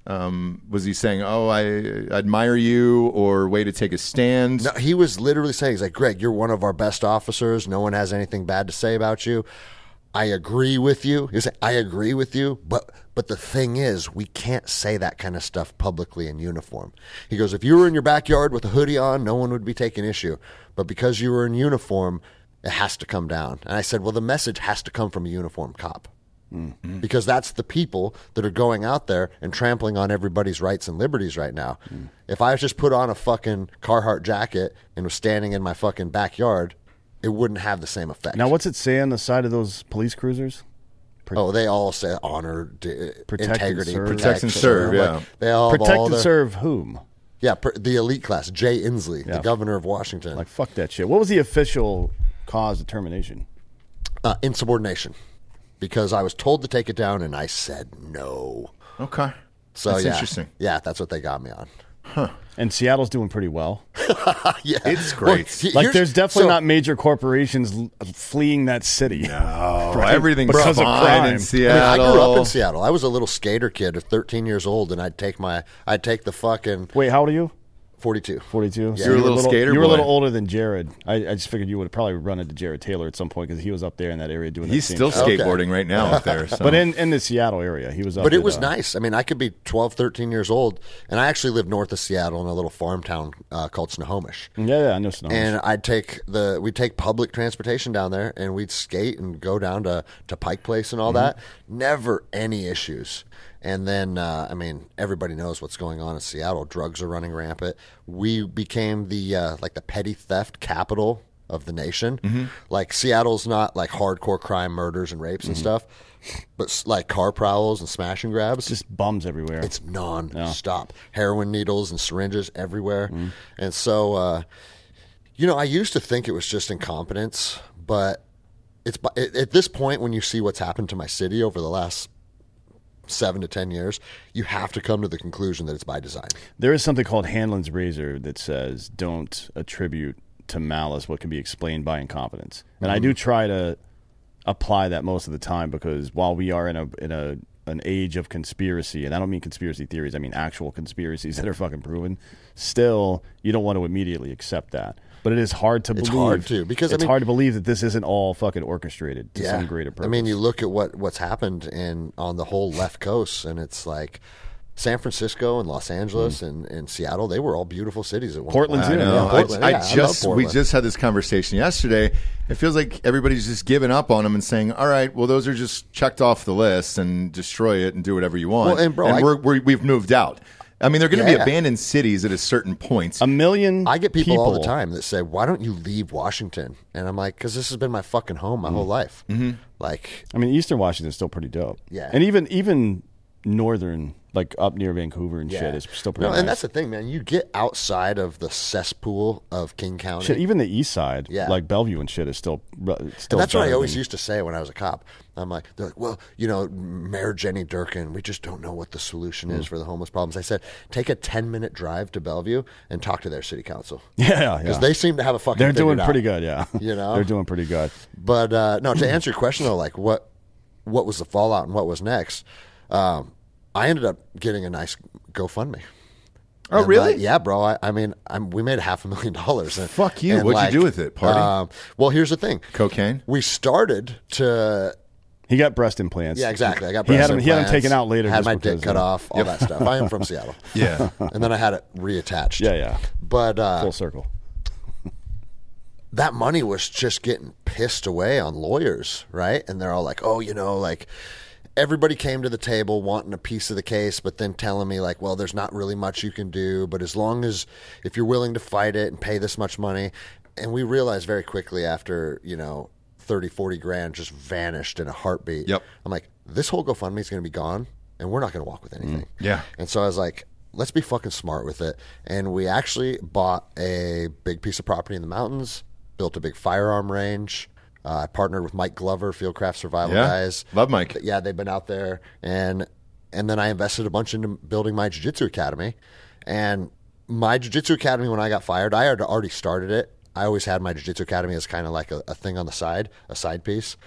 Um, was he saying, oh, I admire you, or way to take a stand? No, he was literally saying, he's like, Greg, you're one of our best officers. No one has anything bad to say about you. I agree with you. He was saying, I agree with you, but but the thing is, we can't say that kind of stuff publicly in uniform. He goes, if you were in your backyard with a hoodie on, no one would be taking issue. But because you were in uniform, it has to come down. And I said, well, the message has to come from a uniformed cop. Mm-hmm. Because that's the people that are going out there and trampling on everybody's rights and liberties right now. Mm. If I just put on a fucking Carhartt jacket and was standing in my fucking backyard, it wouldn't have the same effect. Now, what's it say on the side of those police cruisers? Pro- oh, they all say honor, d- protect integrity, and serve. Protect and serve, yeah. Like, they all protect all and their, serve whom? Yeah, per, the elite class, Jay Inslee, yeah. the governor of Washington. Like, fuck that shit. What was the official cause of termination? Uh, insubordination. Because I was told to take it down, and I said no. Okay. So that's yeah, interesting. Yeah, that's what they got me on. Huh. And Seattle's doing pretty well. Yeah, it's great. Well, like, there's definitely so, not major corporations l- fleeing that city. No, right? everything's because fine of crime. in Seattle. I, mean, I grew up in Seattle. I was a little skater kid of thirteen years old, and I'd take my, I'd take the fucking. Wait, how old are you? forty-two. forty-two. Yeah. So You're a little skater You were a boy. little older than Jared. I, I just figured you would have probably run into Jared Taylor at some point because he was up there in that area doing. He's that still same shit. skateboarding right now up there. So. But in, in the Seattle area, he was up. But it at, was uh, nice. I mean, I could be twelve, thirteen years old, and I actually lived north of Seattle in a little farm town uh, called Snohomish. Yeah, yeah, I know Snohomish. And I'd take the we'd take public transportation down there, and we'd skate and go down to, to Pike Place and all mm-hmm. that. Never any issues. And then, uh, I mean, everybody knows what's going on in Seattle. Drugs are running rampant. We became the uh, like the petty theft capital of the nation. Mm-hmm. Like, Seattle's not like hardcore crime, murders and rapes mm-hmm. and stuff, but like car prowls and smash and grabs. Just bums everywhere. It's non-stop. Yeah. Heroin needles and syringes everywhere. Mm-hmm. And so, uh, you know, I used to think it was just incompetence, but it's at this point when you see what's happened to my city over the last seven to ten years, you have to come to the conclusion that it's by design. There is something called Hanlon's razor that says don't attribute to malice what can be explained by incompetence. And mm-hmm. I do try to apply that most of the time because while we are in a in a an age of conspiracy, and I don't mean conspiracy theories, I mean actual conspiracies that are fucking proven, still you don't want to immediately accept that. But it is hard to it's believe. It's hard to because it's I mean, hard to believe that this isn't all fucking orchestrated to yeah. some greater purpose. I mean, you look at what what's happened in on the whole left coast, and it's like San Francisco and Los Angeles mm. and, and Seattle, they were all beautiful cities at one Portland, point. too. I know. Yeah, Portland. I, Yeah, I I just love we Portland. just had this conversation yesterday. It feels like everybody's just giving up on them and saying, "All right, well, those are just checked off the list and destroy it and do whatever you want." Well, and bro, I- we're, we're, we've moved out. I mean, they're going to Yeah. be abandoned cities at a certain point. A million. I get people, all the time that say, "Why don't you leave Washington?" And I'm like, "Because this has been my fucking home my mm. whole life." Mm-hmm. Like, I mean, Eastern Washington's still pretty dope. Yeah, and even even northern, like up near Vancouver and yeah. shit, is still pretty. No, nice. and that's the thing, man. You get outside of the cesspool of King County. Shit, even the east side, yeah. like Bellevue and shit, is still still. And that's what I always than, used to say when I was a cop. I'm like, they're like, well, you know, Mayor Jenny Durkin, we just don't know what the solution is mm. for the homeless problems. I said, take a ten minute drive to Bellevue and talk to their city council. Yeah, because yeah. they seem to have a fucking. They're doing out. pretty good, yeah. You know, they're doing pretty good. But uh, no, to answer your question though, like what what was the fallout and what was next? Um, I ended up getting a nice GoFundMe. Oh, and really? Like, yeah, bro. I, I mean, I'm, we made half a million dollars. And, Fuck you. and What'd like, you do with it? Party? Um, well, here's the thing. Cocaine? We started to. He got breast implants. Yeah, exactly. I got breast he had them, implants. He had them taken out later. Had just my because dick cut of, off. All Yep. that stuff. I am from Seattle. Yeah. And then I had it reattached. Yeah, yeah. But uh, full circle. That money was just getting pissed away on lawyers, right? And they're all like, "Oh, you know, like." Everybody came to the table wanting a piece of the case, but then telling me like, well, there's not really much you can do, but as long as if you're willing to fight it and pay this much money. And we realized very quickly after, you know, thirty, forty grand just vanished in a heartbeat. Yep. I'm like, this whole GoFundMe is going to be gone and we're not going to walk with anything. Mm. Yeah. And so I was like, let's be fucking smart with it. And we actually bought a big piece of property in the mountains, built a big firearm range. Uh, I partnered with Mike Glover, Fieldcraft Survival yeah. guys. Love Mike. Yeah, they've been out there, and and then I invested a bunch into building my jiu-jitsu academy. And my jiu-jitsu academy, when I got fired, I had already started it. I always had my jiu-jitsu academy as kind of like a, a thing on the side, a side piece.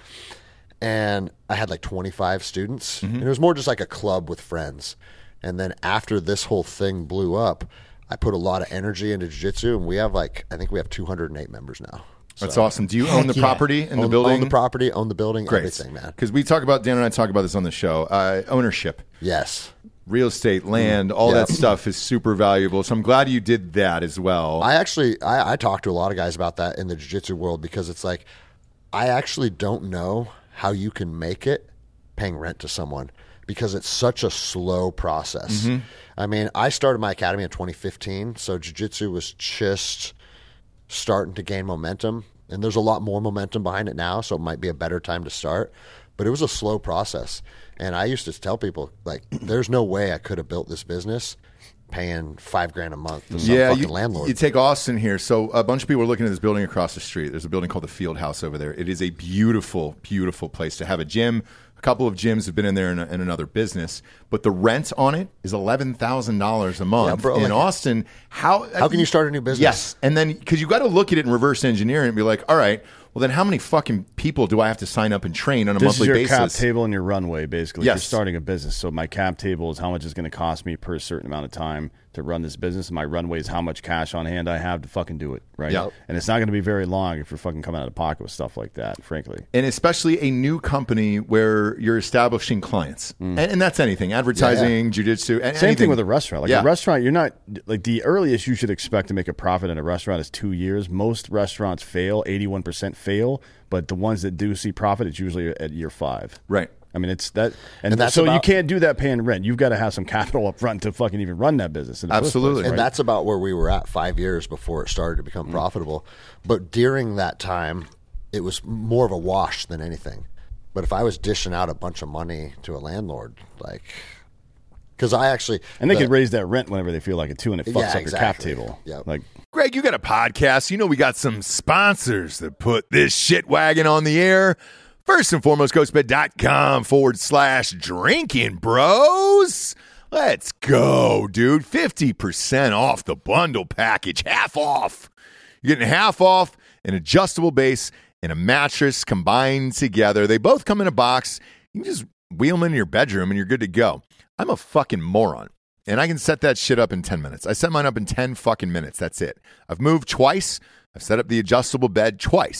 And I had like twenty-five students, mm-hmm. and it was more just like a club with friends. And then after this whole thing blew up, I put a lot of energy into jiu-jitsu, and we have like I think we have two hundred eight members now. That's So, awesome. Do you own the yeah. property in own, the building? Own the property, own the building, Great. everything, man. Because we talk about, Dan and I talk about this on the show, uh, ownership. Yes. Real estate, land, all Yep. that stuff is super valuable. So I'm glad you did that as well. I actually, I, I talk to a lot of guys about that in the jiu-jitsu world because it's like, I actually don't know how you can make it paying rent to someone because it's such a slow process. Mm-hmm. I mean, I started my academy in twenty fifteen, so jiu-jitsu was just starting to gain momentum. And there's a lot more momentum behind it now, so it might be a better time to start. But it was a slow process. And I used to tell people, like, there's no way I could have built this business paying five grand a month to some yeah, fucking you, landlord. you take Austin here. So a bunch of people are looking at this building across the street. There's a building called the Field House over there. It is a beautiful, beautiful place to have a gym. A couple of gyms have been in there in, a, in another business, but the rent on it is eleven thousand dollars a month. Yeah, bro, in like- Austin, how How can you start a new business? Yes, and then because you got to look at it and reverse engineer it and be like, all right, well then how many fucking people do I have to sign up and train on a This monthly is your basis? cap table and your runway, basically. Yes. You're starting a business. So my cap table is how much it's going to cost me per certain amount of time to run this business. And my runway is how much cash on hand I have to fucking do it, right? Yep. And it's not going to be very long if you're fucking coming out of pocket with stuff like that, frankly. And especially a new company where you're establishing clients. And, and that's anything, advertising, jiu-jitsu, and Same anything. thing with a restaurant. Like Yeah. a restaurant, you're not like the earliest you should expect to make a profit in a restaurant is two years. Most restaurants fail, eighty-one percent fail, but the ones that do see profit, it's usually at year five. Right. I mean, it's that, and, And that's so you about- can't do that paying rent. You've got to have some capital up front to fucking even run that business. In the first Absolutely. place, And right? that's about where we were at five years before it started to become profitable. But during that time, it was more of a wash than anything. But if I was dishing out a bunch of money to a landlord, like, because I actually. and they the- could raise that rent whenever they feel like it too, and it fucks Yeah, up your cap exactly. table. Yep. Like, Greg, you got a podcast. You know we got some sponsors that put this shit wagon on the air. First and foremost, ghostbed.com forward slash drinking bros. Let's go, dude. fifty percent off the bundle package. Half off. You're getting half off an adjustable base and a mattress combined together. They both come in a box. You can just wheel them in your bedroom and you're good to go. I'm a fucking moron. And I can set that shit up in ten minutes. I set mine up in ten fucking minutes. That's it. I've moved twice. I've set up the adjustable bed twice.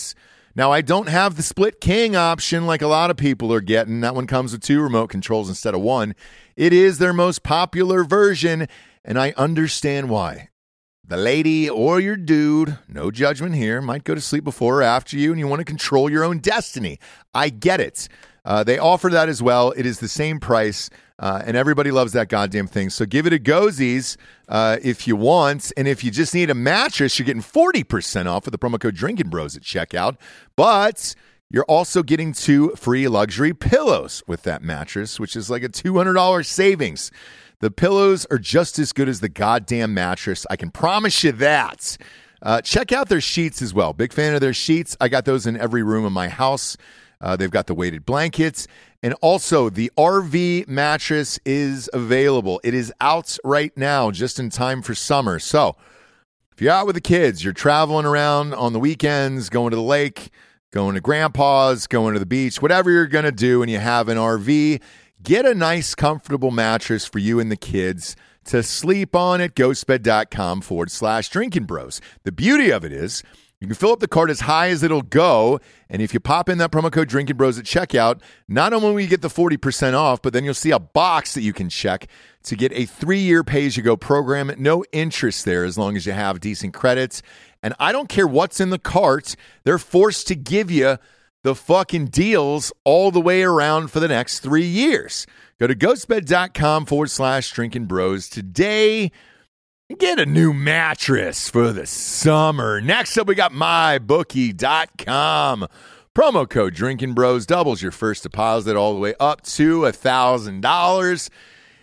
Now, I don't have the split king option like a lot of people are getting. That one comes with two remote controls instead of one. It is their most popular version, and I understand why. The lady or your dude, no judgment here, might go to sleep before or after you, and you want to control your own destiny. I get it. Uh, they offer that as well. It is the same price, uh, and everybody loves that goddamn thing. So give it a go-sies uh, if you want. And if you just need a mattress, you're getting forty percent off with the promo code Drinking Bros at checkout. But you're also getting two free luxury pillows with that mattress, which is like a two hundred dollars savings. The pillows are just as good as the goddamn mattress. I can promise you that. Uh, check out their sheets as well. Big fan of their sheets. I got those in every room in my house. Uh, they've got the weighted blankets. And also, the R V mattress is available. It is out right now, just in time for summer. So, if you're out with the kids, you're traveling around on the weekends, going to the lake, going to grandpa's, going to the beach, whatever you're going to do, and you have an R V, get a nice, comfortable mattress for you and the kids to sleep on at ghostbed.com forward slash drinking bros. The beauty of it is you can fill up the cart as high as it'll go, and if you pop in that promo code Drinking Bros at checkout, not only will you get the forty percent off, but then you'll see a box that you can check to get a three-year pay-as-you-go program. No interest there as long as you have decent credits. And I don't care what's in the cart, they're forced to give you the fucking deals all the way around for the next three years. Go to ghostbed.com forward slash drinking bros today and get a new mattress for the summer. Next up, we got my bookie dot com. Promo code Drinking Bros doubles your first deposit all the way up to one thousand dollars.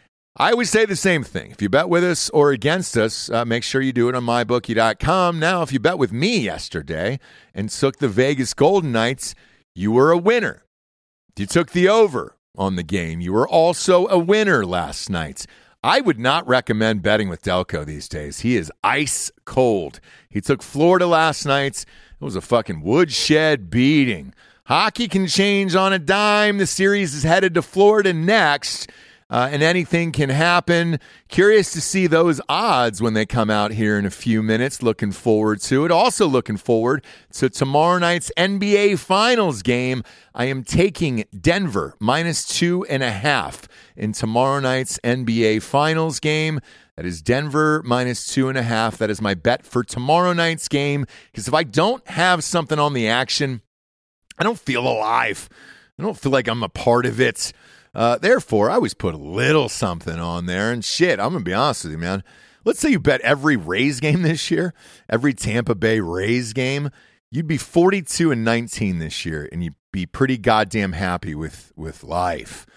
I always say the same thing. If you bet with us or against us, uh, make sure you do it on my bookie dot com. Now, if you bet with me yesterday and took the Vegas Golden Knights, you were a winner. If you took the over on the game, you were also a winner last night. I would not recommend betting with Delco these days. He is ice cold. He took Florida last night. It was a fucking woodshed beating. Hockey can change on a dime. The series is headed to Florida next. Uh, and anything can happen. Curious to see those odds when they come out here in a few minutes. Looking forward to it. Also looking forward to tomorrow night's N B A Finals game. I am taking Denver minus two and a half in tomorrow night's N B A Finals game. That is Denver minus two and a half. That is my bet for tomorrow night's game. Because if I don't have something on the action, I don't feel alive. I don't feel like I'm a part of it. Uh, therefore, I always put a little something on there. And shit, I'm going to be honest with you, man. Let's say you bet every Rays game this year, every Tampa Bay Rays game, you'd be forty-two and nineteen this year, and you'd be pretty goddamn happy with, with life.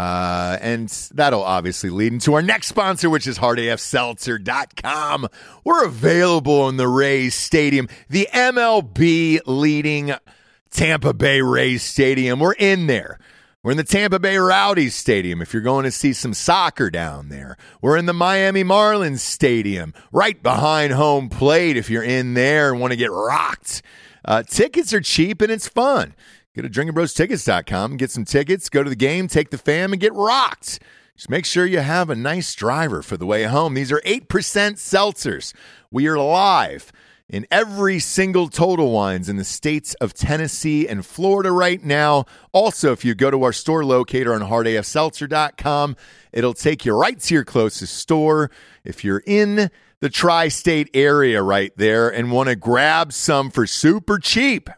Uh, and that'll obviously lead into our next sponsor, which is hard A F seltzer dot com. We're available in the Rays Stadium, the M L B leading Tampa Bay Rays Stadium. We're in there. We're in the Tampa Bay Rowdies Stadium if you're going to see some soccer down there. We're in the Miami Marlins Stadium, right behind home plate if you're in there and want to get rocked. Uh, tickets are cheap and it's fun. Go to drinking bros tickets dot com, get some tickets, go to the game, take the fam, and get rocked. Just make sure you have a nice driver for the way home. These are eight percent seltzers. We are live in every single Total Wines in the states of Tennessee and Florida right now. Also, if you go to our store locator on hard A F seltzer dot com, it'll take you right to your closest store. If you're in the tri-state area right there and want to grab some for super cheap,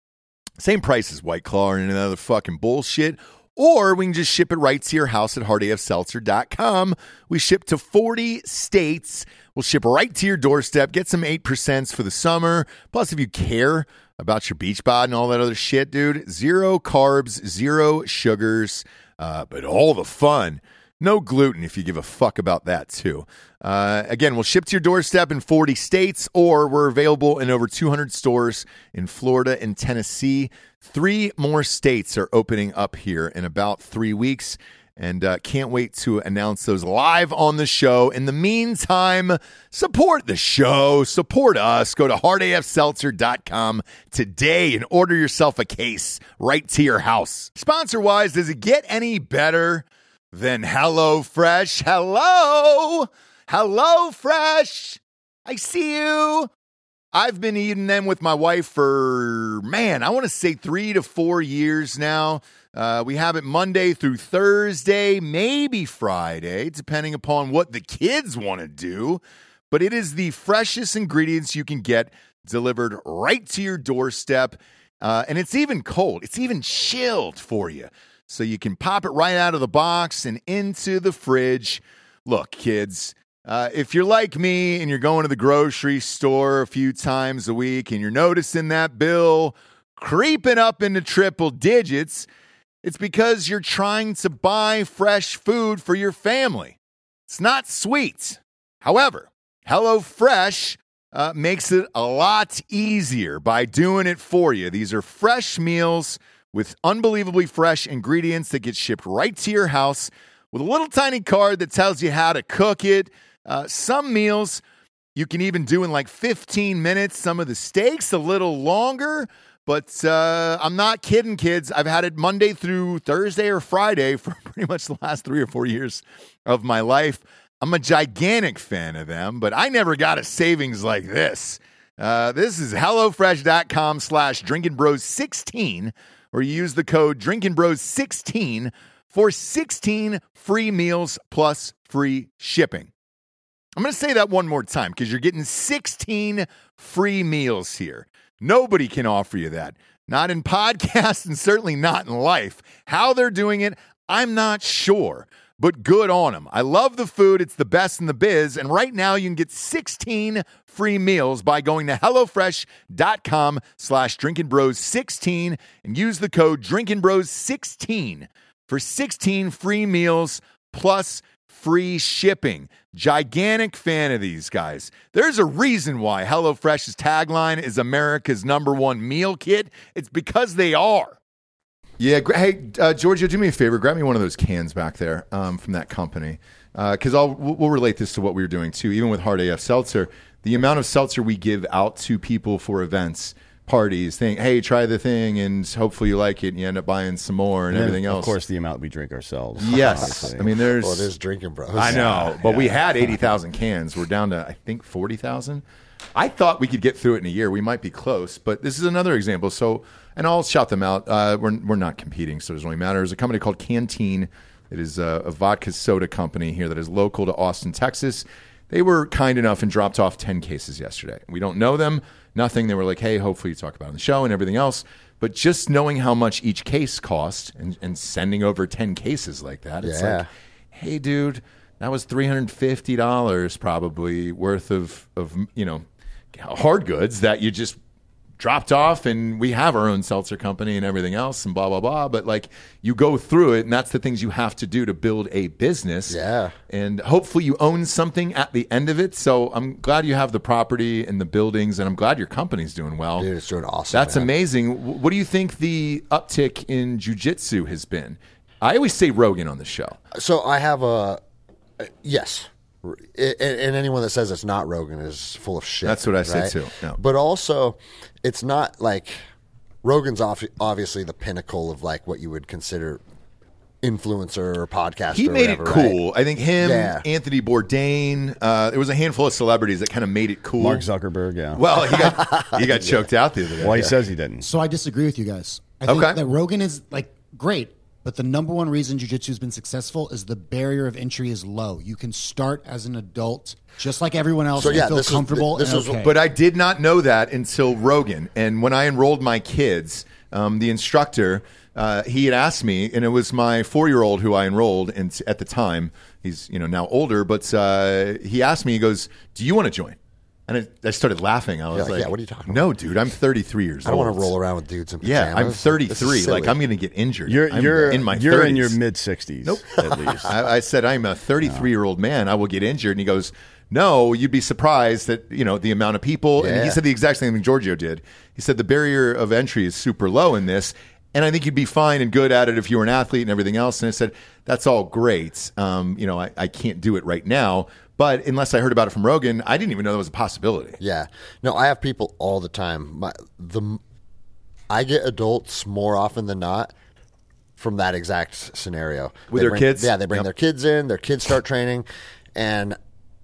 same price as White Claw and another fucking bullshit, or we can just ship it right to your house at hard A F seltzer dot com. We ship to forty states. We'll ship right to your doorstep. Get some eight percent for the summer. Plus, if you care about your beach bod and all that other shit, dude, zero carbs, zero sugars, uh, but all the fun. No gluten if you give a fuck about that, too. Uh, again, we'll ship to your doorstep in forty states, or we're available in over two hundred stores in Florida and Tennessee. Three more states are opening up here in about three weeks, and uh, can't wait to announce those live on the show. In the meantime, support the show, support us. Go to hard A F seltzer dot com today and order yourself a case right to your house. Sponsor-wise, does it get any better than HelloFresh? Hello? HelloFresh? I see you. I've been eating them with my wife for, man, I want to say three to four years now. Uh, we have it Monday through Thursday, maybe Friday, depending upon what the kids want to do. But it is the freshest ingredients you can get delivered right to your doorstep. Uh, and it's even cold. It's even chilled for you. So you can pop it right out of the box and into the fridge. Look, kids, uh, if you're like me and you're going to the grocery store a few times a week and you're noticing that bill creeping up into triple digits, it's because you're trying to buy fresh food for your family. It's not sweet. However, HelloFresh uh, makes it a lot easier by doing it for you. These are fresh meals with unbelievably fresh ingredients that get shipped right to your house with a little tiny card that tells you how to cook it. Uh, some meals you can even do in like fifteen minutes. Some of the steaks a little longer. But uh, I'm not kidding, kids. I've had it Monday through Thursday or Friday for pretty much the last three or four years of my life. I'm a gigantic fan of them, but I never got a savings like this. Uh, this is HelloFresh.com slash Drinking Bros sixteen, or you use the code Drinking Bros sixteen for sixteen free meals plus free shipping. I'm going to say that one more time because you're getting sixteen free meals here. Nobody can offer you that. Not in podcasts and certainly not in life. How they're doing it, I'm not sure, but good on them. I love the food. It's the best in the biz. And right now you can get sixteen free meals by going to HelloFresh.com slash Drinking Bros sixteen and use the code Drinking Bros sixteen for sixteen free meals plus free shipping. Gigantic fan of these guys. There's a reason why HelloFresh's tagline is America's number one meal kit. It's because they are. Yeah. gra- Hey, uh, Giorgio, do me a favor. Grab me one of those cans back there um, from that company. Because I'll we'll we'll relate this to what we were doing, too. Even with Hard A F Seltzer, the amount of seltzer we give out to people for events, parties, think, hey, try the thing, and hopefully you like it, and you end up buying some more and, And then, everything else. Of course, the amount we drink ourselves. Yes. obviously. I mean, there's... Well, it is Drinking Bros. I know, Yeah, but we yeah. had eighty thousand cans. We're down to, I think, forty thousand. I thought we could get through it in a year. We might be close, but this is another example. So, and I'll shout them out. Uh, we're, we're not competing, so it doesn't really matter. There's a company called Canteen. It is a, a vodka soda company here that is local to Austin, Texas. They were kind enough and dropped off ten cases yesterday. We don't know them, nothing. They were like, hey, hopefully you talk about it on the show and everything else. But just knowing how much each case cost and, and sending over ten cases like that, it's Yeah. like, hey, dude, that was three hundred fifty dollars probably worth of, of, you know, hard goods that you just dropped off, and we have our own seltzer company and everything else and blah, blah, blah. But, like, you go through it, and that's the things you have to do to build a business. Yeah. And hopefully you own something at the end of it. So I'm glad you have the property and the buildings, and I'm glad your company's doing well. Dude, it's doing awesome. That's man. amazing. W- What do you think the uptick in jiu-jitsu has been? I always say Rogan on the show. So I have a uh, yes, and, and anyone that says it's not Rogan is full of shit. That's what I say right? too, yeah. But also, it's not like Rogan's off, obviously the pinnacle of like what you would consider influencer or podcaster. He or made whatever, it cool. right? I think him, Yeah. Anthony Bourdain. Uh, there was a handful of celebrities that kind of made it cool. Mark Zuckerberg, yeah. Well, he got he got choked out the other day. well, he says he didn't. So I disagree with you guys. I think Okay. that Rogan is like great, but the number one reason jiu-jitsu has been successful is the barrier of entry is low. You can start as an adult, just like everyone else, So, and yeah, feel this is- comfortable this and is- okay. But I did not know that until Rogan. And when I enrolled my kids, um, the instructor, uh, he had asked me, and it was my four-year-old who I enrolled in, at the time. He's you know now older, but uh, he asked me, he goes, do you want to join? And I, I started laughing. I was like, like, yeah, what are you talking No, dude, I'm thirty-three years I don't old. want to roll around with dudes in pajamas. Yeah, I'm This is thirty-three. silly. Like, I'm going to get injured. You're I'm you're in my you're thirties. in your mid sixties, nope. at least. I, I said, I'm a thirty-three-year-old man. I will get injured. And he goes, no, you'd be surprised that, you know, the amount of people. And he Yeah. said the exact same thing Giorgio did. He said the barrier of entry is super low in this. And I think you'd be fine and good at it if you were an athlete and everything else. And I said, that's all great. Um, you know, I, I can't do it right now. But unless I heard about it from Rogan, I didn't even know that was a possibility. Yeah. No, I have people all the time. My, the I get adults more often than not from that exact scenario. With They their bring- kids? Yeah, they bring Yep. their kids in, their kids start training, and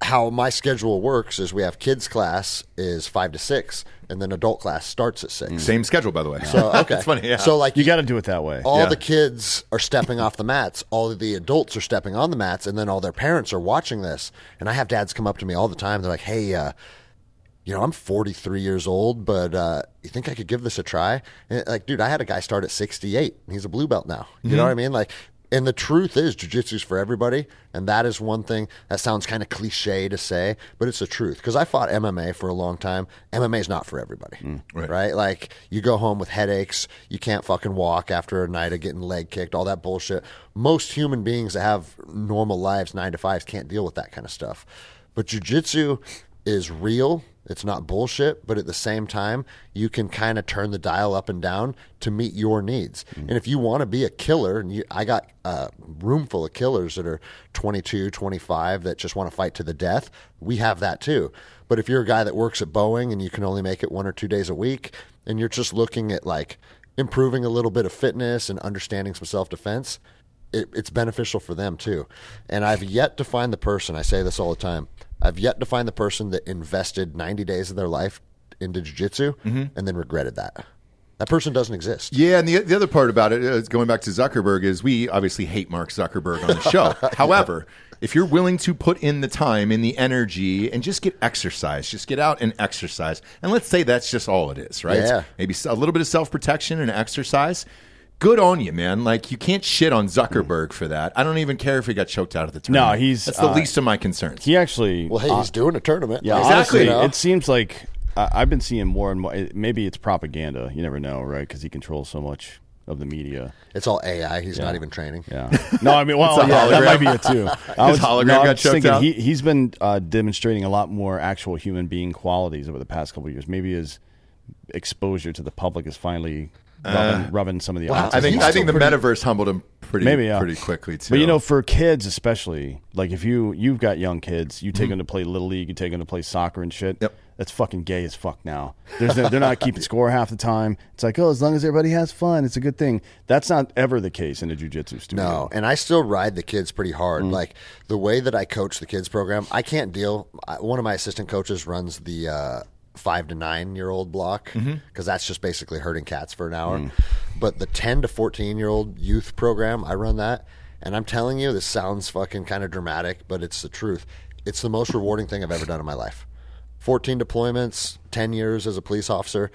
how my schedule works is we have kids class is five to six, and then adult class starts at six. Same schedule, by the way. So okay, it's funny. Yeah. So like You got to do it that way. all Yeah. the kids are stepping off the mats, all of the adults are stepping on the mats, and then all their parents are watching this. And I have dads come up to me all the time. They're like, "Hey, uh, you know, I'm forty-three years old, but uh, you think I could give this a try?" And like, dude, I had a guy start at sixty-eight, and he's a blue belt now. You Mm-hmm. know what I mean? Like, and the truth is, jiu-jitsu's for everybody, and that is one thing that sounds kind of cliche to say, but it's the truth. Because I fought M M A for a long time. M M A is not for everybody, right. right? Like, you go home with headaches, you can't fucking walk after a night of getting leg kicked, all that bullshit. Most human beings that have normal lives, nine to fives, can't deal with that kind of stuff. But jiu-jitsu is real. It's not bullshit, but at the same time, you can kind of turn the dial up and down to meet your needs. Mm. And if you want to be a killer, and you, I got a room full of killers that are twenty-two, twenty-five that just want to fight to the death, we have that too. But if you're a guy that works at Boeing and you can only make it one or two days a week, and you're just looking at like improving a little bit of fitness and understanding some self-defense, it, it's beneficial for them too. And I've yet to find the person, I say this all the time, I've yet to find the person that invested ninety days of their life into jiu-jitsu Mm-hmm. and then regretted that. That person doesn't exist. Yeah, and the the other part about it is going back to Zuckerberg is we obviously hate Mark Zuckerberg on the show. However, if you're willing to put in the time and the energy and just get exercise, just get out and exercise, and let's say that's just all it is, right? Yeah. Maybe a little bit of self-protection and exercise. Good on you, man. Like, you can't shit on Zuckerberg for that. I don't even care if he got choked out of the tournament. No, he's, That's the uh, least of my concerns. He actually. Well, hey, uh, he's doing a tournament. Yeah, Exactly. honestly, You know? it seems like uh, I've been seeing more and more. It, maybe it's propaganda. You never know, right? Because he controls so much of the media. It's all A I. He's not even training. Yeah. No, I mean, well, It's a yeah, that hologram. might be it too. I His hologram no, I got was choked thinking out? He, he's been uh, demonstrating a lot more actual human being qualities over the past couple of years. Maybe his exposure to the public is finally rubbing, rubbing some of the Wow. odds. I think He's I still think the pretty- metaverse humbled him pretty Maybe, yeah. pretty quickly too. But you know, for kids especially, like if you you've got young kids, you Mm-hmm. take them to play little league, you take them to play soccer and shit. Yep. That's fucking gay as fuck now. There's no, they're not keeping score half the time. It's like, oh, as long as everybody has fun, it's a good thing. That's not ever the case in a jiu-jitsu studio. No, and I still ride the kids pretty hard. Mm. Like the way that I coach the kids program, I can't deal. I, one of my assistant coaches runs the uh, five to nine year old block because Mm-hmm. that's just basically herding cats for an hour. Mm. But the ten to fourteen year old youth program, I run that, and I'm telling you, this sounds fucking kind of dramatic, but it's the truth. It's the most rewarding thing I've ever done in my life. fourteen deployments, ten years as a police officer.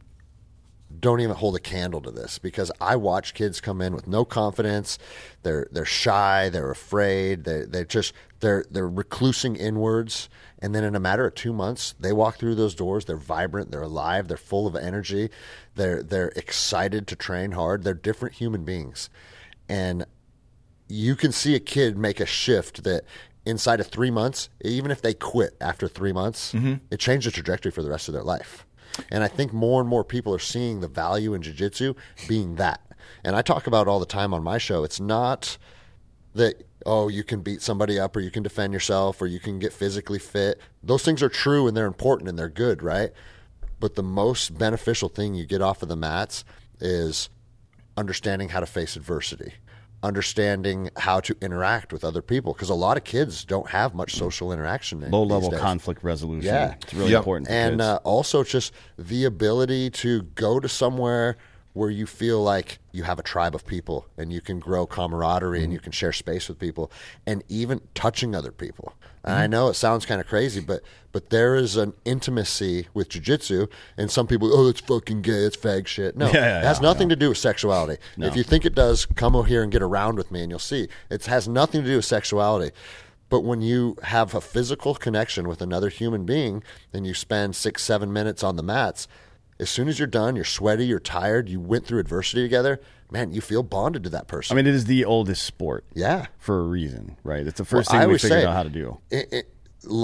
Don't even hold a candle to this because I watch kids come in with no confidence. They're they're shy. They're afraid. They they just they're they're reclusing inwards. And then in a matter of two months, they walk through those doors. They're vibrant. They're alive. They're full of energy. They're they're excited to train hard. They're different human beings, and you can see a kid make a shift that inside of three months, even if they quit after three months, it changed the trajectory for the rest of their life. And I think more and more people are seeing the value in jiu-jitsu being that. And I talk about it all the time on my show. It's not that, oh, you can beat somebody up or you can defend yourself or you can get physically fit. Those things are true and they're important and they're good, right? But the most beneficial thing you get off of the mats is understanding how to face adversity, understanding how to interact with other people, because a lot of kids don't have much social interaction. Low level these days. conflict resolution. Yeah. It's really Yep. important for And kids. uh, also just the ability to go to somewhere where you feel like you have a tribe of people and you can grow camaraderie Mm-hmm. and you can share space with people and even touching other people. And Mm-hmm. I know it sounds kind of crazy, but but there is an intimacy with jiu-jitsu, and some people, oh, it's fucking gay, it's fag shit. No, Yeah, yeah, it has yeah, nothing to do with sexuality. If you think it does, come over here and get around with me and you'll see. It has nothing to do with sexuality. But when you have a physical connection with another human being and you spend six, seven minutes on the mats, as soon as you're done, you're sweaty, you're tired, you went through adversity together, man, you feel bonded to that person. I mean, it is the oldest sport. Yeah. For a reason, right? It's the first Well, I thing we always figured say, out how to do. It, it, life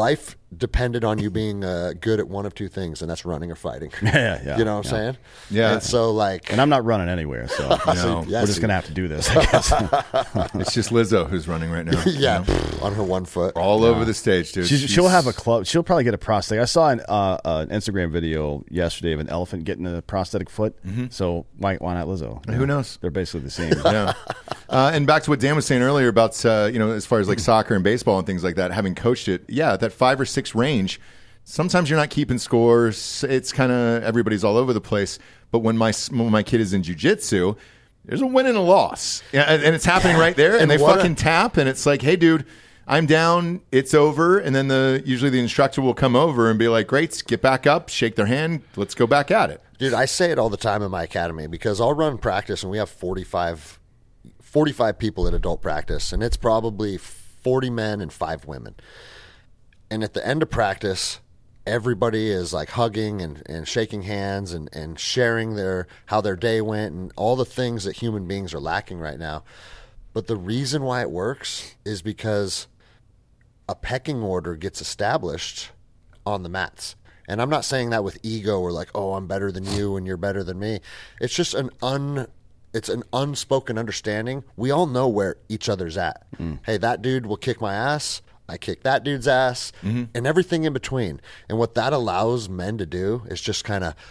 depended on you being uh, good at one of two things, and that's running or fighting. Yeah, yeah. You know what I'm yeah. saying? Yeah. And so, like, And I'm not running anywhere, so No. Yeah, we're just see. gonna have to do this. I guess. It's just Lizzo who's running right now. yeah, you know? on her one foot. All over the stage, dude. She's, She's- she'll have a club. She'll probably get a prosthetic. I saw an, uh, uh, an Instagram video yesterday of an elephant getting a prosthetic foot. So why why not Lizzo? Who knows? They're basically the same. Yeah. Uh, and back to what Dan was saying earlier about, uh, you know, as far as like soccer and baseball and things like that, having coached it, yeah, that five or six range, sometimes you're not keeping scores. It's kind of everybody's all over the place. But when my when my kid is in jiu-jitsu, there's a win and a loss. Yeah, and, and it's happening right there. And, And they what fucking a- tap, and it's like, hey, dude, I'm down. It's over. And then the usually the instructor will come over and be like, great, get back up, shake their hand, let's go back at it. Dude, I say it all the time in my academy because I'll run practice and we have forty-five, forty-five people at adult practice, and it's probably forty men and five women. And at the end of practice, everybody is like hugging and, and shaking hands and, and sharing their how their day went and all the things that human beings are lacking right now. But the reason why it works is because a pecking order gets established on the mats. And I'm not saying that with ego or like, oh, I'm better than you and you're better than me. It's just an un it's an unspoken understanding. We all know where each other's at. Hey, that dude will kick my ass. I kick that dude's ass, and everything in between. And what that allows men to do is just kind of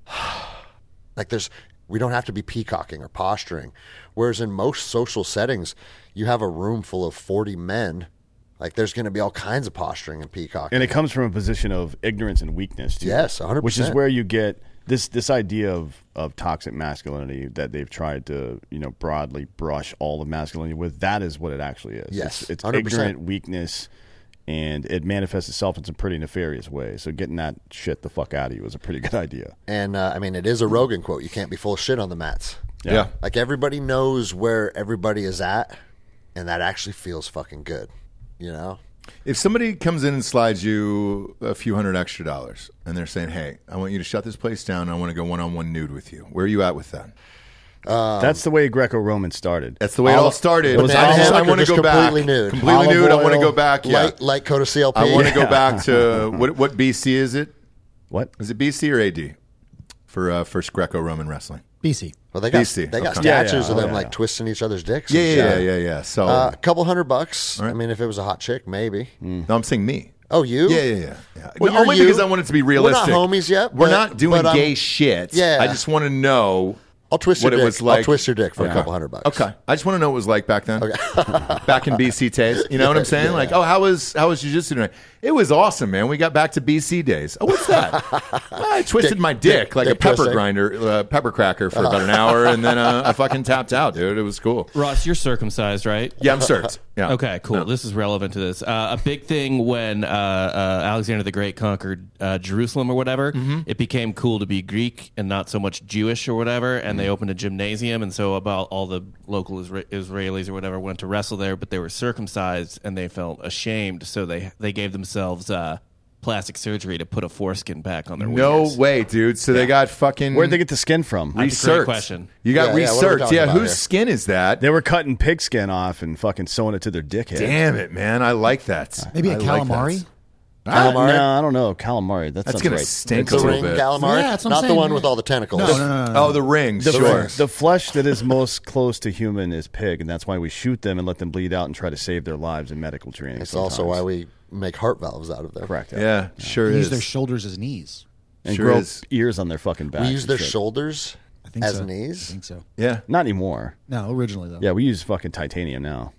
like there's we don't have to be peacocking or posturing. Whereas in most social settings, you have a room full of forty men. Like there's going to be all kinds of posturing and peacocking. And it comes from a position of ignorance and weakness, too. Yes, one hundred percent. Which is where you get this this idea of, of toxic masculinity that they've tried to, you know, broadly brush all of masculinity with. That is what it actually is. Yes, It's, it's one hundred percent. ignorant weakness, and it manifests itself in some pretty nefarious ways. So getting that shit the fuck out of you is a pretty good idea. And uh, I mean, it is a Rogan quote. You can't be full of shit on the mats. Yeah. Yeah. Like everybody knows where everybody is at, and that actually feels fucking good. You know? If somebody comes in and slides you a few hundred extra dollars and they're saying, hey, I want you to shut this place down. I want to go one-on-one nude with you. Where are you at with that? That's the way Greco-Roman started. That's the way it all started. It was I, just, I olive want to oil, go back. completely nude. Completely Olive nude. I want to oil, go back. Yeah. Light, light coat of C L P. I want to go back to, what, what B C is it? What? Is it B C or A D for uh, first Greco-Roman wrestling? B C. Well, they got B C. they got Okay. Yeah, statues yeah. of Oh, them yeah. like twisting each other's dicks. Yeah, and yeah, shit. yeah, yeah, yeah. So, Uh, a couple hundred bucks. All right. I mean, if it was a hot chick, maybe. no, I'm saying me. Oh, you? Yeah, yeah, yeah. yeah. Well, No, you're only you. because I want it to be We're not realistic. homies yet, We're but- not doing but, um, gay shit. yeah. I just want to know I'll twist what your it dick. was like. I'll twist your dick for Yeah. a couple hundred bucks. Okay, I just want to know what it was like back then. Back in B C days, you know what I'm saying? Yeah. Like, oh, how was how was jiu-jitsu tonight? It was awesome, man. We got back to B C days. Oh, what's that? Well, I twisted Dick- my dick, dick- like dick a pepper twisting. grinder, uh, pepper cracker for about an hour, and then uh, I fucking tapped out, dude. It was cool. Ross, you're circumcised, right? Yeah, I'm cert. Yeah. Okay, cool. No. This is relevant to this. Uh, a big thing when uh, uh, Alexander the Great conquered uh, Jerusalem or whatever, Mm-hmm. it became cool to be Greek and not so much Jewish or whatever, and Mm-hmm. they opened a gymnasium, and so about all the local Isra- Israelis or whatever went to wrestle there, but they were circumcised, and they felt ashamed, so they they gave themselves uh, plastic surgery to put a foreskin back on their No wieners. way, dude. So they got fucking Where'd they get the skin from? That's a great research. question. You got Yeah, yeah, what are we research. talking Yeah, about whose here? skin is that? They were cutting pig skin off and fucking sewing it to their dickhead. Damn it, man. I like that. Maybe a I like calamari? that. Uh, Calamari? no, I don't know. Calamari. That That's sounds gonna right. stink It's a a little ring bit. calamari? Yeah, that's what I'm Not the saying, one yeah. with all the tentacles. No, no, no, no. Oh, the rings. The, sure. the flesh that is most close to human is pig, and that's why we shoot them and let them bleed out and try to save their lives in medical training. It's also why we make heart valves out of them. correct. Yeah, sure They is. use their shoulders as knees. and Sure grow is. ears on their fucking back. We use their and shit. shoulders I think as so. knees. I think so. yeah. Not anymore. No, originally though. Yeah, we use fucking titanium now.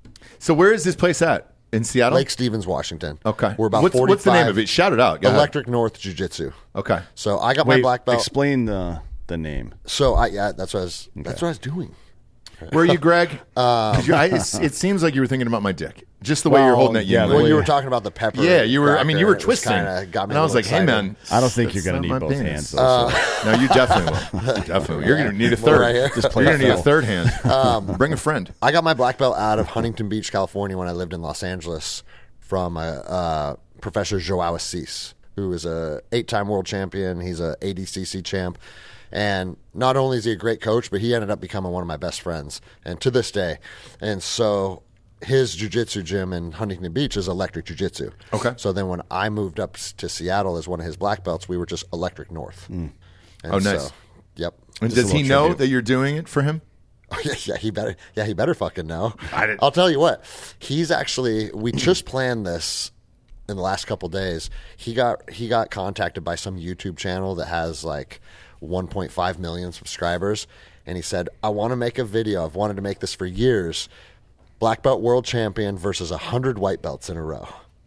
So where is this place at? In Seattle? Lake Stevens, Washington. Okay. We're about what's, forty-five. what's the name of it? Shout it out. Go ahead. Electric North Jiu-Jitsu. Okay. So I got Wait, my black belt. explain the the name. So I yeah, that's what I was. That's what I was doing. Where are you, Greg? Um, 'Cause you- I, it's, it seems like you were thinking about my dick. Just the way you're Well, holding that yeah, Yingling. the Well, way- you were talking about the pepper. Yeah, you were. I mean, you were cracker, and it was twisting, kinda got me and a I was little like, "Hey, excited. man, I don't think that's you're going to not need my both penis." hands. Though, so. No, you definitely will. Definitely, you're going to need a One third. right here. Just play you're going to need a full. third hand. Bring a friend. I got my black belt out of Huntington Beach, California, when I lived in Los Angeles from uh, uh, Professor Joao Assis, who is a eight-time world champion. He's a A D C C champ. And not only is he a great coach, but he ended up becoming one of my best friends, and to this day. And so his jiu-jitsu gym in Huntington Beach is Electric Jiu-Jitsu. Okay. So then when I moved up to Seattle as one of his black belts, we were just Electric North. And Oh, nice. So, yep. And Just does a he little know tribute. that you're doing it for him? yeah, yeah, he better. Yeah, he better fucking know. I didn't- I'll tell you what. He's actually. We just planned this in the last couple days. He got he got contacted by some YouTube channel that has like one point five million subscribers, and he said, "I want to make a video. I've wanted to make this for years. Black belt world champion versus a hundred white belts in a row."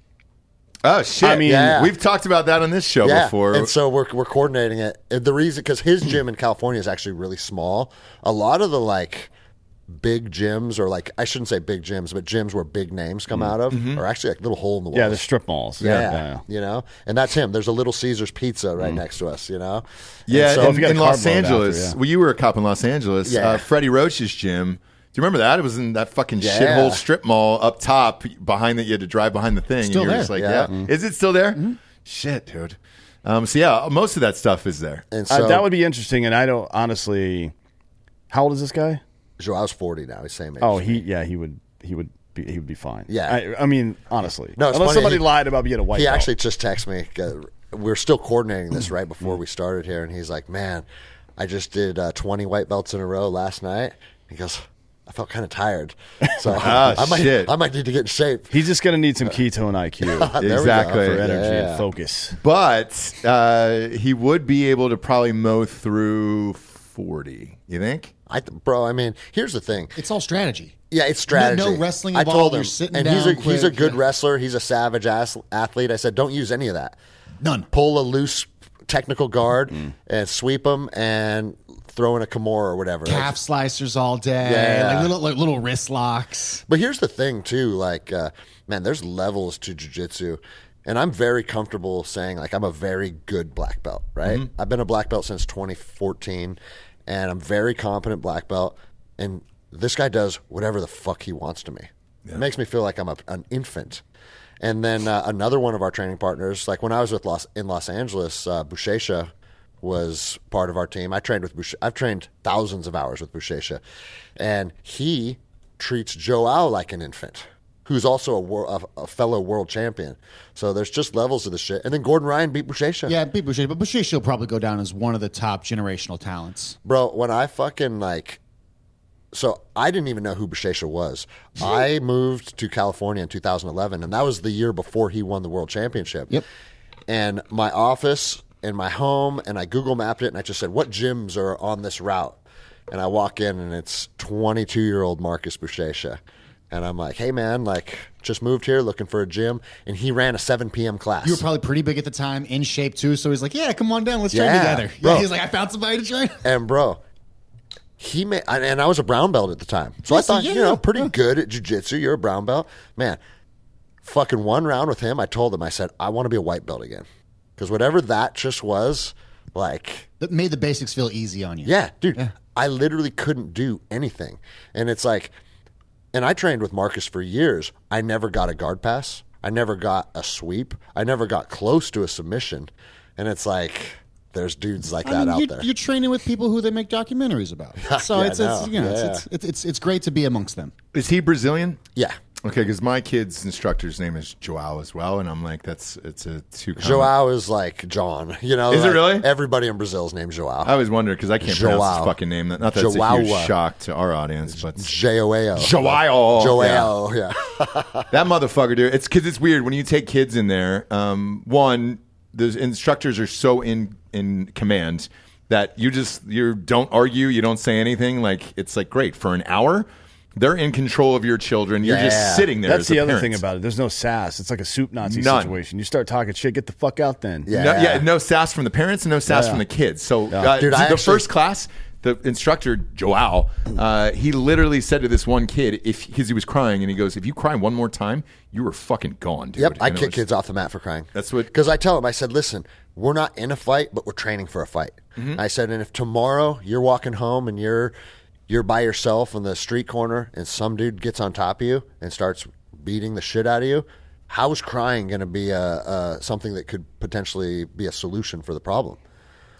Oh shit! I mean, Yeah. we've talked about that on this show Yeah, before. and so we're we're coordinating it. And the reason, because his gym in California is actually really small. A lot of the like big gyms, or like I shouldn't say big gyms, but gyms where big names come out of, are actually like little hole in the wall. Yeah, the strip malls. Yeah, you know, and that's him. There's a Little Caesars Pizza right next to us. You know, yeah, And so, in, you got in a Los carb load Angeles. after, yeah. Well, you were a cop in Los Angeles. Yeah. Uh, Freddie Roach's gym. Do you remember that? It was in that fucking Yeah. shithole strip mall up top behind that. You had to drive behind the thing. Still and you're there. just like, Yeah. yeah. Is it still there? Shit, dude. Um, so yeah, most of that stuff is there. and so Uh, that would be interesting, and I don't honestly. How old is this guy? Joao's forty now. He's same age. Oh, he yeah, he would he would be he would be fine. Yeah. I, I mean honestly, No, it's unless funny, somebody he- lied about being a white He belt. actually just texted me. uh, We're still coordinating this right before we started here, and he's like, "Man, I just did uh, twenty white belts in a row last night." He goes, "I felt kind of tired, so Ah, I might shit. I might need to get in shape." He's just gonna need some ketone I Q There we go. Exactly. for energy Yeah. and focus. But uh, he would be able to probably mow through forty. You think? I, th- bro, I mean, here's the thing. It's all strategy. Yeah, it's strategy. No- no wrestling I involved. told You're him, sitting and he's a down he's a quick, good yeah. wrestler. He's a savage ass athlete. I said, don't use any of that. None. Pull a loose technical guard Mm. and sweep him and throw in a Kimura or whatever. Calf slicers all day. Yeah. Like little like little wrist locks. But here's the thing, too. Like, uh, man, there's levels to jiu-jitsu. And I'm very comfortable saying, like, I'm a very good black belt, right? Mm-hmm. I've been a black belt since twenty fourteen, and I'm very competent black belt. And this guy does whatever the fuck he wants to me. It makes me feel like I'm a, an infant. And then uh, another one of our training partners, like when I was with Los, in Los Angeles, uh, Buchecha was part of our team. I trained with Buche- I've trained thousands of hours with Buchecha, and he treats Joao like an infant, who's also a, wor- a, a fellow world champion. So there's just levels of this shit. And then Gordon Ryan beat Buchecha. Yeah, beat Boucher, but Boucher will probably go down as one of the top generational talents. Bro, when I fucking like, so I didn't even know who Buchecha was. I moved to California in two thousand eleven, and that was the year before he won the world championship. Yep. And my office and my home, and I Google mapped it, and I just said, what gyms are on this route? And I walk in, and it's twenty-two-year-old Marcus Buchecha. And I'm like, hey, man, like, just moved here looking for a gym. And he ran a seven p.m. class. You were probably pretty big at the time, in shape too. So he's like, "Yeah, come on down, let's train Yeah, together." bro. Yeah, he's like, "I found somebody to train." And bro, he made, and I was a brown belt at the time, so Yes, I thought, yeah, you know, yeah, pretty yeah. good at jiu-jitsu. You're a brown belt, man. Fucking one round with him, I told him, I said, I want to be a white belt again, because whatever that just was, like, That made the basics feel easy on you. yeah, dude, I literally couldn't do anything, and it's like, and I trained with Marcus for years. I never got a guard pass. I never got a sweep. I never got close to a submission, and it's like, there's dudes like I that mean, out you're, there. you're training with people who they make documentaries about. So Yeah, it's, I it's know. you know Yeah. it's, it's it's it's great to be amongst them. Is he Brazilian? Yeah. Okay, because my kid's instructor's name is Joao as well, and I'm like, that's it's a two. Joao is like John. You know, Is it like really? Everybody in Brazil is named Joao. I always wondered because I can't pronounce Joao. his fucking name. Not that it's a Joao. huge shock to our audience, but J O A O. Joao. Joao. Yeah. That motherfucker, dude. It's because it's weird when you take kids in there. Um, one, the instructors are so in in command that you just you don't argue, you don't say anything. Like it's like great for an hour. They're in control of your children. You're Yeah. just sitting there. That's as the a other parent. thing about it. There's no sass. It's like a soup Nazi None. situation. You start talking shit, get the fuck out then. Yeah. No, yeah, no sass from the parents and no sass Yeah. from the kids. So, uh, Dude, the I actually- first class, the instructor Joao, uh, he literally said to this one kid, if because he was crying, and he goes, "If you cry one more time, you are fucking gone, dude." Yep. I And it kick was- kids off the mat for crying. That's what- Because I tell them, I said, listen, we're not in a fight, but we're training for a fight. Mm-hmm. I said, and if tomorrow you're walking home and you're you're by yourself in the street corner and some dude gets on top of you and starts beating the shit out of you, how is crying going to be a, a something that could potentially be a solution for the problem?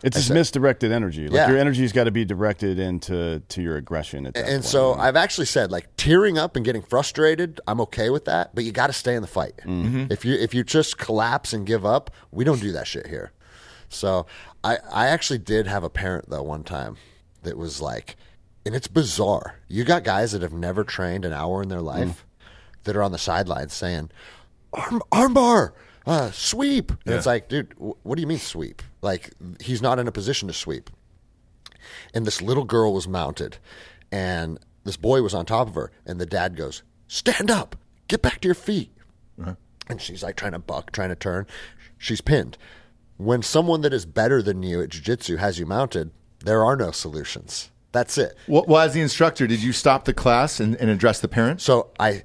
It's I just said- misdirected energy. Like Yeah. your energy's got to be directed into to your aggression. At that And point. so I've actually said, like, tearing up and getting frustrated, I'm okay with that, but you got to stay in the fight. Mm-hmm. If you if you just collapse and give up, we don't do that shit here. So I I actually did have a parent though one time that was like, and it's bizarre. You got guys that have never trained an hour in their life that are on the sidelines saying, arm armbar, uh, sweep. And Yeah. it's like, dude, w- what do you mean sweep? Like, he's not in a position to sweep. And this little girl was mounted, and this boy was on top of her, and the dad goes, stand up, get back to your feet. And she's like trying to buck, trying to turn. She's pinned. When someone that is better than you at jiu-jitsu has you mounted, there are no solutions. That's it. Well, well, as the instructor, did you stop the class and, and address the parent? So I,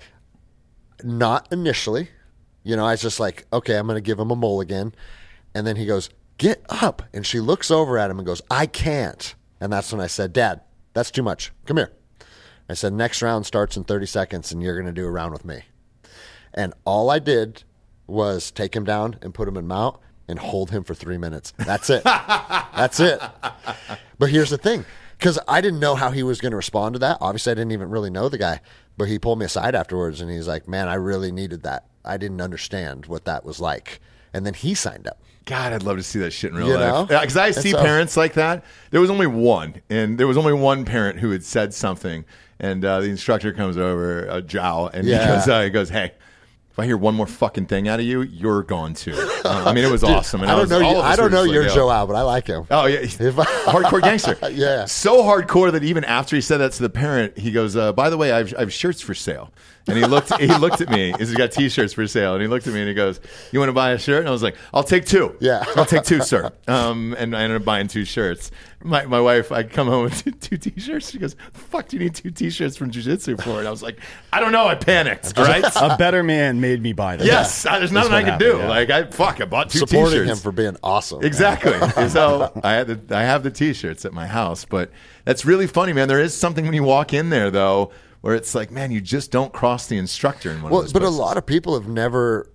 not initially, you know, I was just like, okay, I'm going to give him a mulligan. And then he goes, get up. And she looks over at him and goes, I can't. And that's when I said, Dad, that's too much. Come here. I said, next round starts in thirty seconds and you're going to do a round with me. And all I did was take him down and put him in mount and hold him for three minutes. That's it. That's it. But here's the thing. Because I didn't know how he was going to respond to that. Obviously, I didn't even really know the guy. But he pulled me aside afterwards, and he's like, man, I really needed that. I didn't understand what that was like. And then he signed up. God, I'd love to see that shit in real You life. know? Because I And see so- parents like that. There was only one, and there was only one parent who had said something, and uh, the instructor comes over, uh, Jow, and Yeah. he goes, uh, he goes, hey, if I hear one more fucking thing out of you, you're gone too. Uh, I mean, it was awesome. And I don't was, know. all You, of us I don't were know just your like, Joe yo. Al, but I like him. Oh yeah, If I- hardcore gangster. Yeah. so hardcore that even after he said that to the parent, he goes, uh, "By the way, I've I have shirts for sale." And he looked. He looked at me. He's got T-shirts for sale, and he looked at me and he goes, "You want to buy a shirt?" And I was like, "I'll take two. Yeah. I'll take two, sir." Um, and I ended up buying two shirts. My my wife, I come home with two, two T-shirts. She goes, "The fuck do you need two T-shirts from jiu-jitsu for?" And I was like, "I don't know. I panicked." Right? a better man made me buy that. Yes. I, there's nothing I what could do. happened, yeah. Like I fuck. I bought two Supporting T-shirts. him for being awesome. Exactly. So I had the, I have the T-shirts at my house, but that's really funny, man. There is something when you walk in there, though, where it's like, man, you just don't cross the instructor in one Well, of those but places. a lot of people have never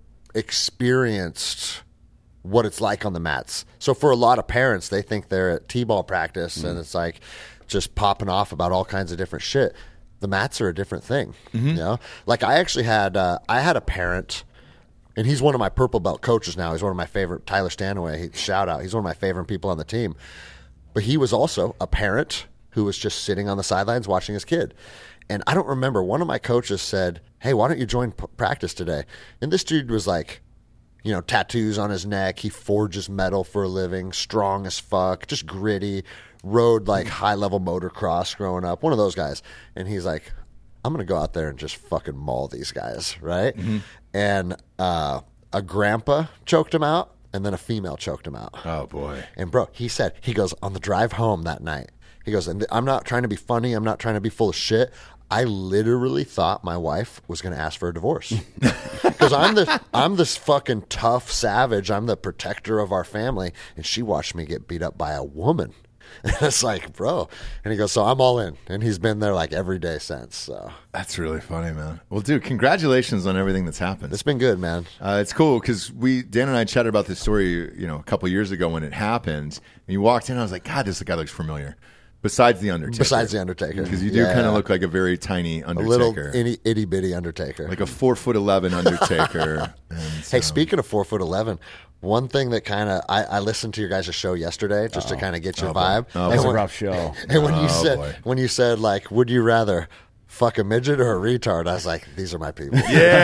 experienced what it's like on the mats. So for a lot of parents, they think they're at t-ball practice Mm. and it's like just popping off about all kinds of different shit. The mats are a different thing. Mm-hmm. You know, like I actually had uh, I had a parent, and he's one of my purple belt coaches now. He's one of my favorite. Tyler Stanaway, he, shout out. He's one of my favorite people on the team. But he was also a parent who was just sitting on the sidelines watching his kid. And I don't remember, one of my coaches said, hey, why don't you join p- practice today? And this dude was like, you know, tattoos on his neck. He forges metal for a living, strong as fuck, just gritty, rode like high level motocross growing up, one of those guys. And he's like, I'm going to go out there and just fucking maul these guys, right? Mm-hmm. And uh, a grandpa choked him out, and then a female choked him out. Oh boy. And bro, he said, he goes, on the drive home that night, he goes, and I'm not trying to be funny, I'm not trying to be full of shit. I literally thought my wife was going to ask for a divorce. Because I'm the I'm this fucking tough savage. I'm the protector of our family. And she watched me get beat up by a woman. And it's like, bro. And he goes, so I'm all in. And he's been there like every day since. So That's really funny, man. Well, dude, congratulations on everything that's happened. it's been good, man. Uh, it's cool because we Dan and I chatted about this story, you know, a couple years ago when it happened. And you walked in, I was like, God, this guy looks familiar. Besides the Undertaker. Besides the Undertaker. Because you do Yeah. kind of look like a very tiny A Undertaker. little itty, itty bitty Undertaker. like a four foot eleven Undertaker. And Hey, so- speaking of four foot eleven, one thing that kind of I, I listened to your guys' show yesterday just to kind of get your vibe. Oh, and That's a when, rough show. and when you Oh, said boy. when you said like, would you rather fuck a midget or a retard? I was like, these are my people.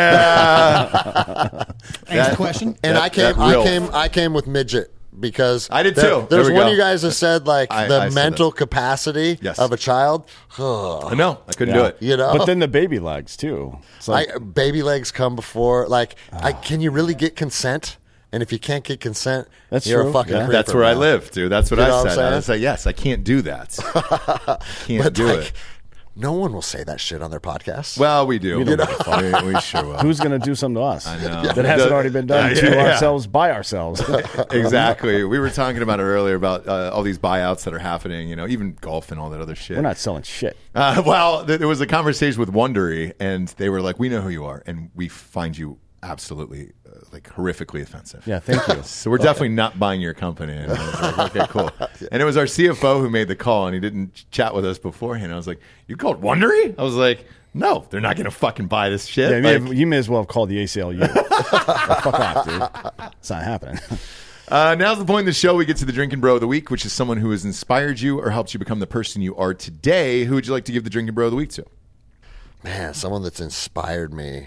Yeah. Next question. And That- I came, that I real- came, I came with midget because I did there- too. There There's we one go. of you guys that said like I- the I said mental capacity Yes. of a child. I know. I couldn't do it. You know, But then the baby legs too. It's like I, baby legs come before. Like, I, can you really get consent? And if you can't get consent, That's you're true, a fucking yeah. creeper, That's where I man. live, dude. That's what You know I what I'm said. I saying? was like, yes, I can't do that. Can't But do like, it. no one will say that shit on their podcast. Well, we do. We We, don't we, we sure will. who's going to do something to us? I know. That hasn't already been done Yeah, to yeah, yeah. ourselves by ourselves. Exactly. We were talking about it earlier about uh, all these buyouts that are happening, you know, even golf and all that other shit. We're not selling shit. Uh, well, th- there was a conversation with Wondery, and they were like, we know who you are, and we find you absolutely uh, like horrifically offensive. Yeah, thank you. So we're definitely not buying your company. And I was like, okay, cool. And it was our C F O who made the call, and he didn't chat with us beforehand. I was like, you called Wondery? I was like, no, they're not going to fucking buy this shit. Yeah, you, Like- may have, you may as well have called the A C L U. Fuck off, dude. It's not happening. Uh, now's the point in the show. We get to the Drinking Bro of the Week, which is someone who has inspired you or helped you become the person you are today. Who would you like to give the Drinking Bro of the Week to? Man, someone that's inspired me.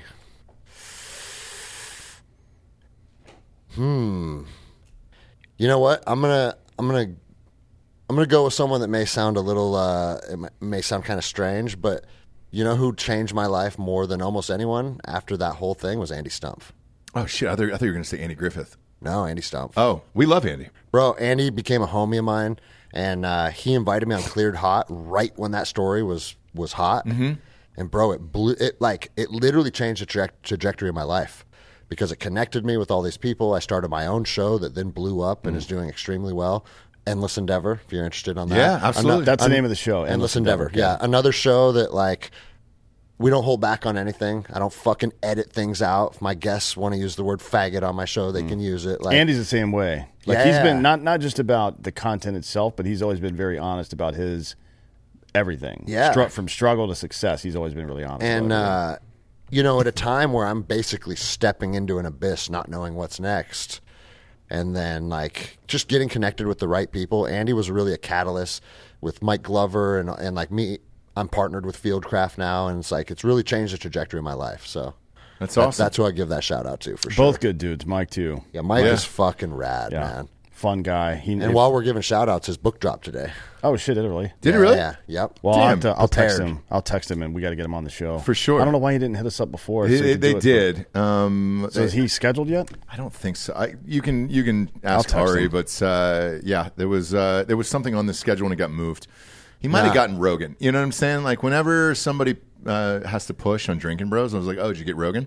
Hmm. You know what? I'm gonna I'm gonna I'm gonna go with someone that may sound a little uh, it may- may sound kind of strange, but you know who changed my life more than almost anyone after that whole thing was Andy Stumpf. Oh, shit. I thought, I thought you were going to say Andy Griffith. No, Andy Stumpf. Oh, we love Andy. Bro, Andy became a homie of mine, and uh, he invited me on Cleared Hot right when that story was was hot. Mm-hmm. And bro, it blew it like it literally changed the traje- trajectory of my life because it connected me with all these people. I started my own show that then blew up and mm. is doing extremely well. Endless Endeavor, if you're interested on that. Yeah, absolutely. Ano- That's the an- name of the show. Endless, Endless Endeavor. Endeavor, Yeah. yeah. Another show that like we don't hold back on anything. I don't fucking edit things out. If my guests want to use the word faggot on my show, they mm. can use it. Like Andy's the same way. Like yeah. he's been not not just about the content itself, but he's always been very honest about his everything. Yeah. Stru- from struggle to success, he's always been really honest. And, about it. uh, you know, at a time where I'm basically stepping into an abyss, not knowing what's next, and then, like, just getting connected with the right people. Andy was really a catalyst with Mike Glover and, and like, me. I'm partnered with Fieldcraft now, and it's like, it's really changed the trajectory of my life. So That's that- awesome. that's who I give that shout out to, for sure. Both good dudes. Mike too. Yeah, Mike Yeah. is fucking rad, Yeah. man. Fun guy. He And if- while we're giving shout outs, his book dropped today. oh shit, did it really? Did yeah, it really? Yeah, yep. Well, I'll, have Damn, to, I'll text prepared. him. I'll text him, and we got to get him on the show For sure. I don't know why he didn't hit us up before. so we They, could they do it for- did. Um, So is he scheduled yet? I don't think so. I, you can you can ask I'll text Ari, him. but uh, yeah, there was uh, there was something on the schedule and it got moved. He might have Nah. gotten Rogan. You know what I'm saying? Like whenever somebody uh, has to push on Drinking Bros, I was like, oh, did you get Rogan?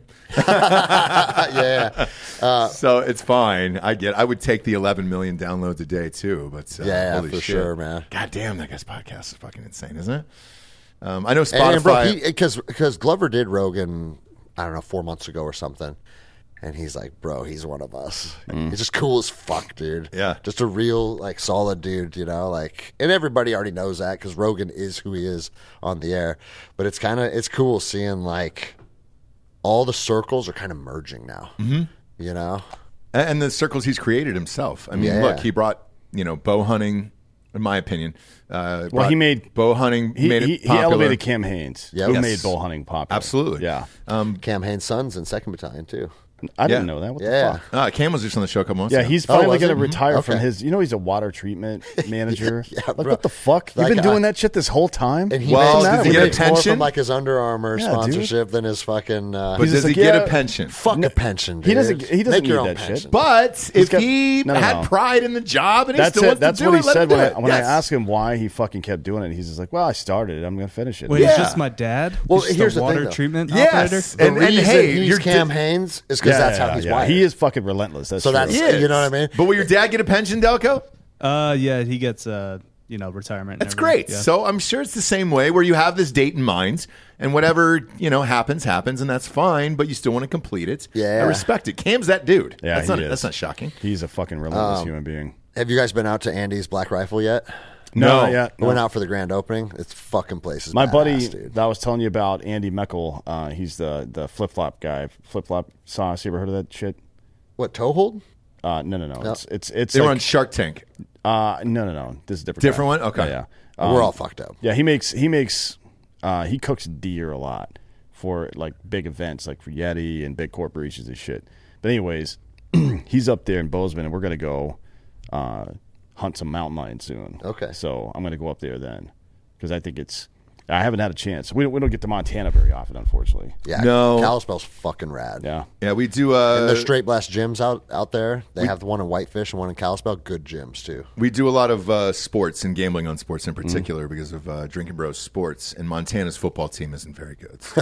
yeah. Uh, So it's fine. I get. I would take the eleven million downloads a day too. But uh, Yeah, holy for shit. sure, man. God damn, that guy's podcast is fucking insane, isn't it? Um, I know And, Spotify. and bro, because because Glover did Rogan, I don't know, four months ago or something, and he's like, bro, he's one of us. He's just cool as fuck, dude. Yeah. just a real like solid dude, you know. Like, and everybody already knows that because Rogan is who he is on the air. But it's kind of it's cool seeing like all the circles are kind of merging now. Mm-hmm. You know, and and the circles he's created himself. I mean, Yeah. look, he brought you know bow hunting. In my opinion, uh, Well, brought he made bow hunting. He, made it he, he popular. elevated Cam Haynes, Yep. who Yes. made bow hunting popular. Absolutely. Yeah. Um, Cam Haynes' sons in Second Battalion too. I didn't Yeah. know that. What Yeah. the fuck? uh, Cam was just on the show a couple months Yeah, ago. he's Oh, finally was going to he? retire from Okay. his. You know, he's a water treatment manager. Yeah, like bro. what the fuck? You've Like, been doing I- that shit this whole time. And he Well, makes, does he he get a makes more pension? from like his Under Armour Yeah, dude. sponsorship than his fucking. Uh, but He's does just he like, get yeah, a pension? fuck No, a pension. Dude. he doesn't- he doesn't Make your need own that shit. pension. But if got- he no, no, had no. pride in the job and he That's still it. wants That's to do what he it, let said him do when I, it. when Yes. I asked him why he fucking kept doing it. He's just like, "Well, I started it. I'm going to finish it." Wait, Yeah. is this my dad? Well, He's just here's a the thing, water though. treatment Yes. operator. The And- and reason hey, he's you're Cam di- Haynes is because Yeah, that's yeah, how he's yeah. wired. He is fucking relentless. That's So true. that's- He is. You know what I mean? But will your dad get a pension, Delco? Uh, yeah, he gets uh, you know, retirement. and That's everything. great. Yeah. So I'm sure it's the same way where you have this date in mind and whatever, you know, happens, happens, and that's fine, but you still want to complete it. Yeah. I respect it. Cam's that dude. Yeah, that's he not is. that's not shocking. He's a fucking relentless Um, human being. Have you guys been out to Andy's Black Rifle yet? No. not yet. I went out for the grand opening. It's fucking place is My badass, buddy dude. that I was telling you about, Andy Meckel, uh, he's the the flip flop guy. Flip flop sauce. You ever heard of that shit? What, Toehold? Uh, no, no, no. It's it's it's They were like, on Shark Tank. uh, no, no, no. This is a different. Different guy. one? Okay. Yeah, yeah. We're Um, all fucked up. Yeah, he makes he makes uh, he cooks deer a lot for like big events, like for Yeti and big corporations and shit. But anyways, he's up there in Bozeman, and we're gonna go uh, hunt some mountain lions soon. Okay. So I'm gonna go up there then because I think it's. I haven't had a chance. We don't, we don't get to Montana very often, unfortunately. Yeah, No. Kalispell's fucking rad. Yeah. Yeah, we do uh And there's straight blast gyms out, out there. They have the one in Whitefish and one in Kalispell. Good gyms, too. we do a lot of uh, sports and gambling on sports in Mm-hmm. particular because of uh, Drinking Bros Sports, and Montana's football team isn't very good. So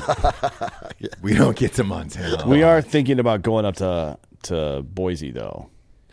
we don't get to Montana. We are thinking about going up to to Boise though.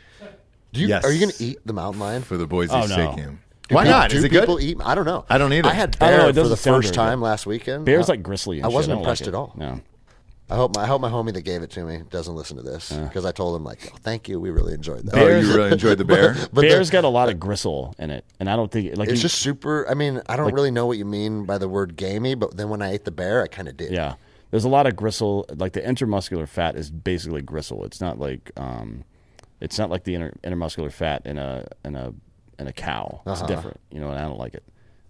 Do you, Yes. Are you going to eat the mountain lion? for the Boise Oh, no. Steak Game. Do Why people- not? Do Is it people good? eat? I don't know. I don't either. I had I don't know, bear it for doesn't the sound first very good. time last weekend. Bear's Uh, like gristly. And I shit. wasn't don't impressed like at it. all. No. I hope my I hope my homie that gave it to me doesn't listen to this because I told him like, oh, thank you, we really enjoyed that. Oh, you really enjoyed the bear? but, but Bear's the, got a lot of gristle in it, and I don't think like it's you- just super. I mean, I don't really know what you mean by the word gamey, but then when I ate the bear, I kind of did. Yeah, there's a lot of gristle. Like the intramuscular fat is basically gristle. It's not like um, it's not like the inter- intermuscular fat in a in a in a cow. It's Uh-huh. different, you know, and I don't like it.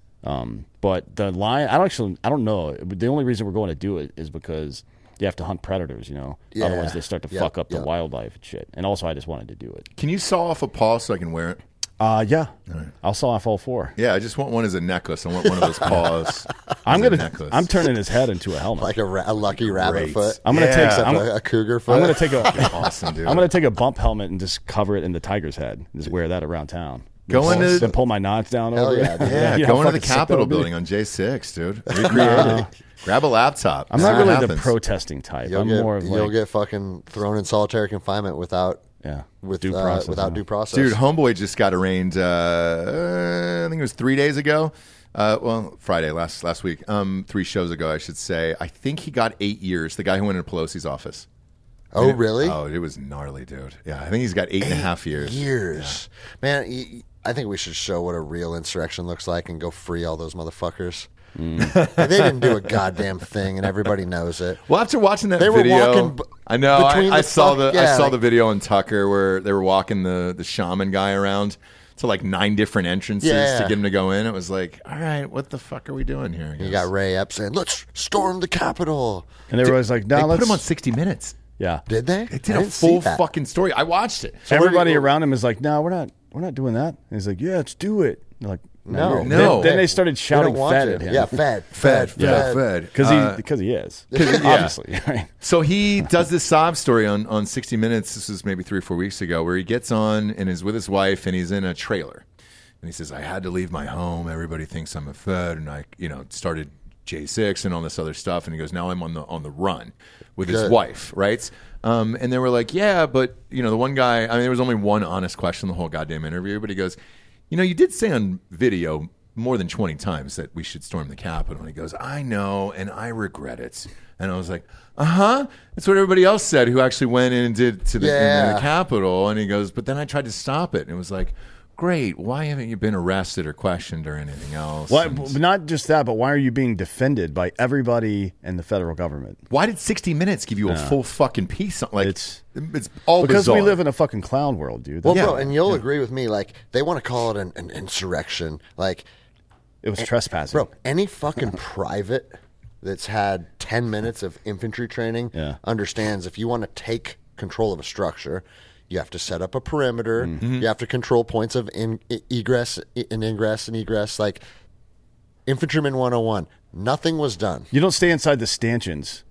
Um, but the lion, I don't actually, I don't know. The only reason we're going to do it is because you have to hunt predators, you know. Yeah. Otherwise, they start to Yep, fuck up the yep. wildlife and shit. And also, I just wanted to do it. Can you saw off a paw so I can wear it? Uh, yeah, I'll saw off all four. Yeah, I just want one as a necklace. I want one of those paws. I'm as a gonna, necklace. I'm turning his head into a helmet. Like a, ra- a lucky rabbit Great. foot. I'm gonna Yeah. take, Except I'm, a, a cougar foot. I'm gonna take a, awesome, dude. I'm gonna take a bump helmet and just cover it in the tiger's head. And just wear that around town. Going Then pull- to- then pull my knots down Hell over yeah, it. dude. Yeah, You know how going to the fucking sick Capitol that'll be? building on J six, dude. Recreate it. Grab a laptop. I'm See not what really the happens. protesting type. You'll I'm get, more of you'll like, get fucking thrown in solitary confinement without yeah, with due uh, process. without you know. due process. Dude, Homeboy just got arraigned. Uh, uh, I think it was three days ago. Uh, well, Friday last last week. Um, three shows ago, I should say. I think he got eight years. The guy who went into Pelosi's office. oh And it- really? Oh, it was gnarly, dude. Yeah, I think he's got eight and a half years. Years, man. y- y- I think we should show what a real insurrection looks like and go free all those motherfuckers. Mm. they didn't do a goddamn thing, and everybody knows it. Well, after watching that They were video, walking b- I know I, between I the saw fuck- the I yeah, saw like- the video on Tucker where they were walking the the shaman guy around to like nine different entrances Yeah. to get him to go in. It was like, all right, what the fuck are we doing here? I You guess. got Ray Epps saying, "Let's storm the Capitol." And they were always like, They "No, put let's." him on sixty minutes. yeah, Did they? They did I a didn't see full that. fucking story. I watched it. So where do everybody you- around him is like, "No, we're not. We're not doing that." And he's like, "Yeah, let's do it." And they're like, No, you're- No. Then, then they started We shouting don't want "Fed" to. at him. Yeah, fed, Fed, fed, fed, fed. because he Uh, because he is yeah. obviously right. So he does this sob story on, on sixty minutes. This was maybe three or four weeks ago, where he gets on and is with his wife, and he's in a trailer. And he says, I had to leave my home. Everybody thinks I'm a Fed. And I, you know, started J six and all this other stuff. And he goes, now I'm on the on the run with his Good. wife, right? Um, and they were like, yeah, but, you know, the one guy, I mean, there was only one honest question the whole goddamn interview. But he goes, you know, you did say on video more than twenty times that we should storm the Capitol. And he goes, I know, and I regret it. And I was like, uh-huh. That's what everybody else said who actually went in and did to the, in Yeah. the Capitol. And he goes, but then I tried to stop it. And it was like, great. Why haven't you been arrested or questioned or anything else? Why, And but not just that, but why are you being defended by everybody in the federal government? why did sixty minutes give you a full fucking piece? On, like, it's, It's- it's all Because bizarre. we live in a fucking clown world, dude. Well, Yeah. bro, and you'll agree with me. Like they want to call it an, an insurrection. Like, it was trespassing, bro, any fucking private that's had ten minutes of infantry training Yeah. understands if you want to take control of a structure, you have to set up a perimeter. Mm-hmm. You have to control points of in, e- egress and ingress and egress. Like infantryman one oh one. Nothing was done. You don't stay inside the stanchions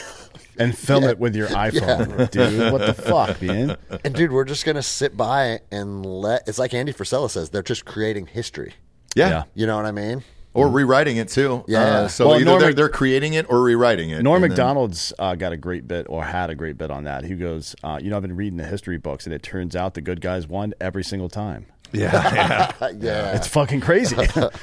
and film Yeah. it with your iPhone, dude. What the fuck, man? And dude, we're just gonna sit by and let. It's like Andy Frisella says. They're just creating history. yeah. Yeah. You know what I mean? Or rewriting it, too. Yeah. Uh, so Well, either Norm they're, Mac- they're creating it or rewriting it. Norm And then- MacDonald's uh, got a great bit, or had a great bit on that. He goes, uh, you know, I've been reading the history books, and it turns out the good guys won every single time. Yeah, yeah. Yeah. It's fucking crazy.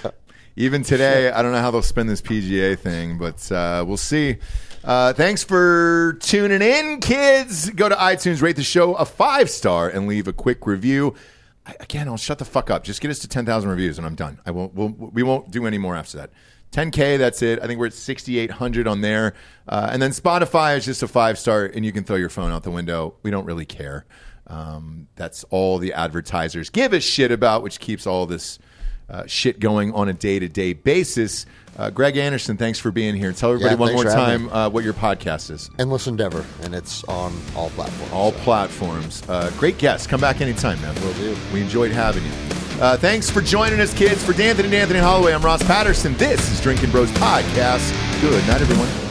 Even today, I don't know how they'll spin this P G A thing, but uh, we'll see. Uh, thanks for tuning in, kids. Go to iTunes, rate the show a five star, and leave a quick review. I, again, I'll shut the fuck up. Just get us to ten thousand reviews, and I'm done. I won't. We'll, we won't do any more after that. ten K, that's it. I think we're at sixty-eight hundred on there. Uh, and then Spotify is just a five star, and you can throw your phone out the window. We don't really care. Um, that's all the advertisers give a shit about, which keeps all this uh, shit going on a day-to-day basis. Uh, Greg Anderson, thanks for being here. Tell everybody Yeah, one thanks more for having time uh, what your podcast is. Endless Endeavor, and it's on all platforms. All So. platforms. Uh, great guest. Come back anytime, man. Will do. We enjoyed having you. Uh, thanks for joining us, kids. For D'Anthony and Anthony Holloway, I'm Ross Patterson. This is Drinking Bros Podcast. Good night, everyone.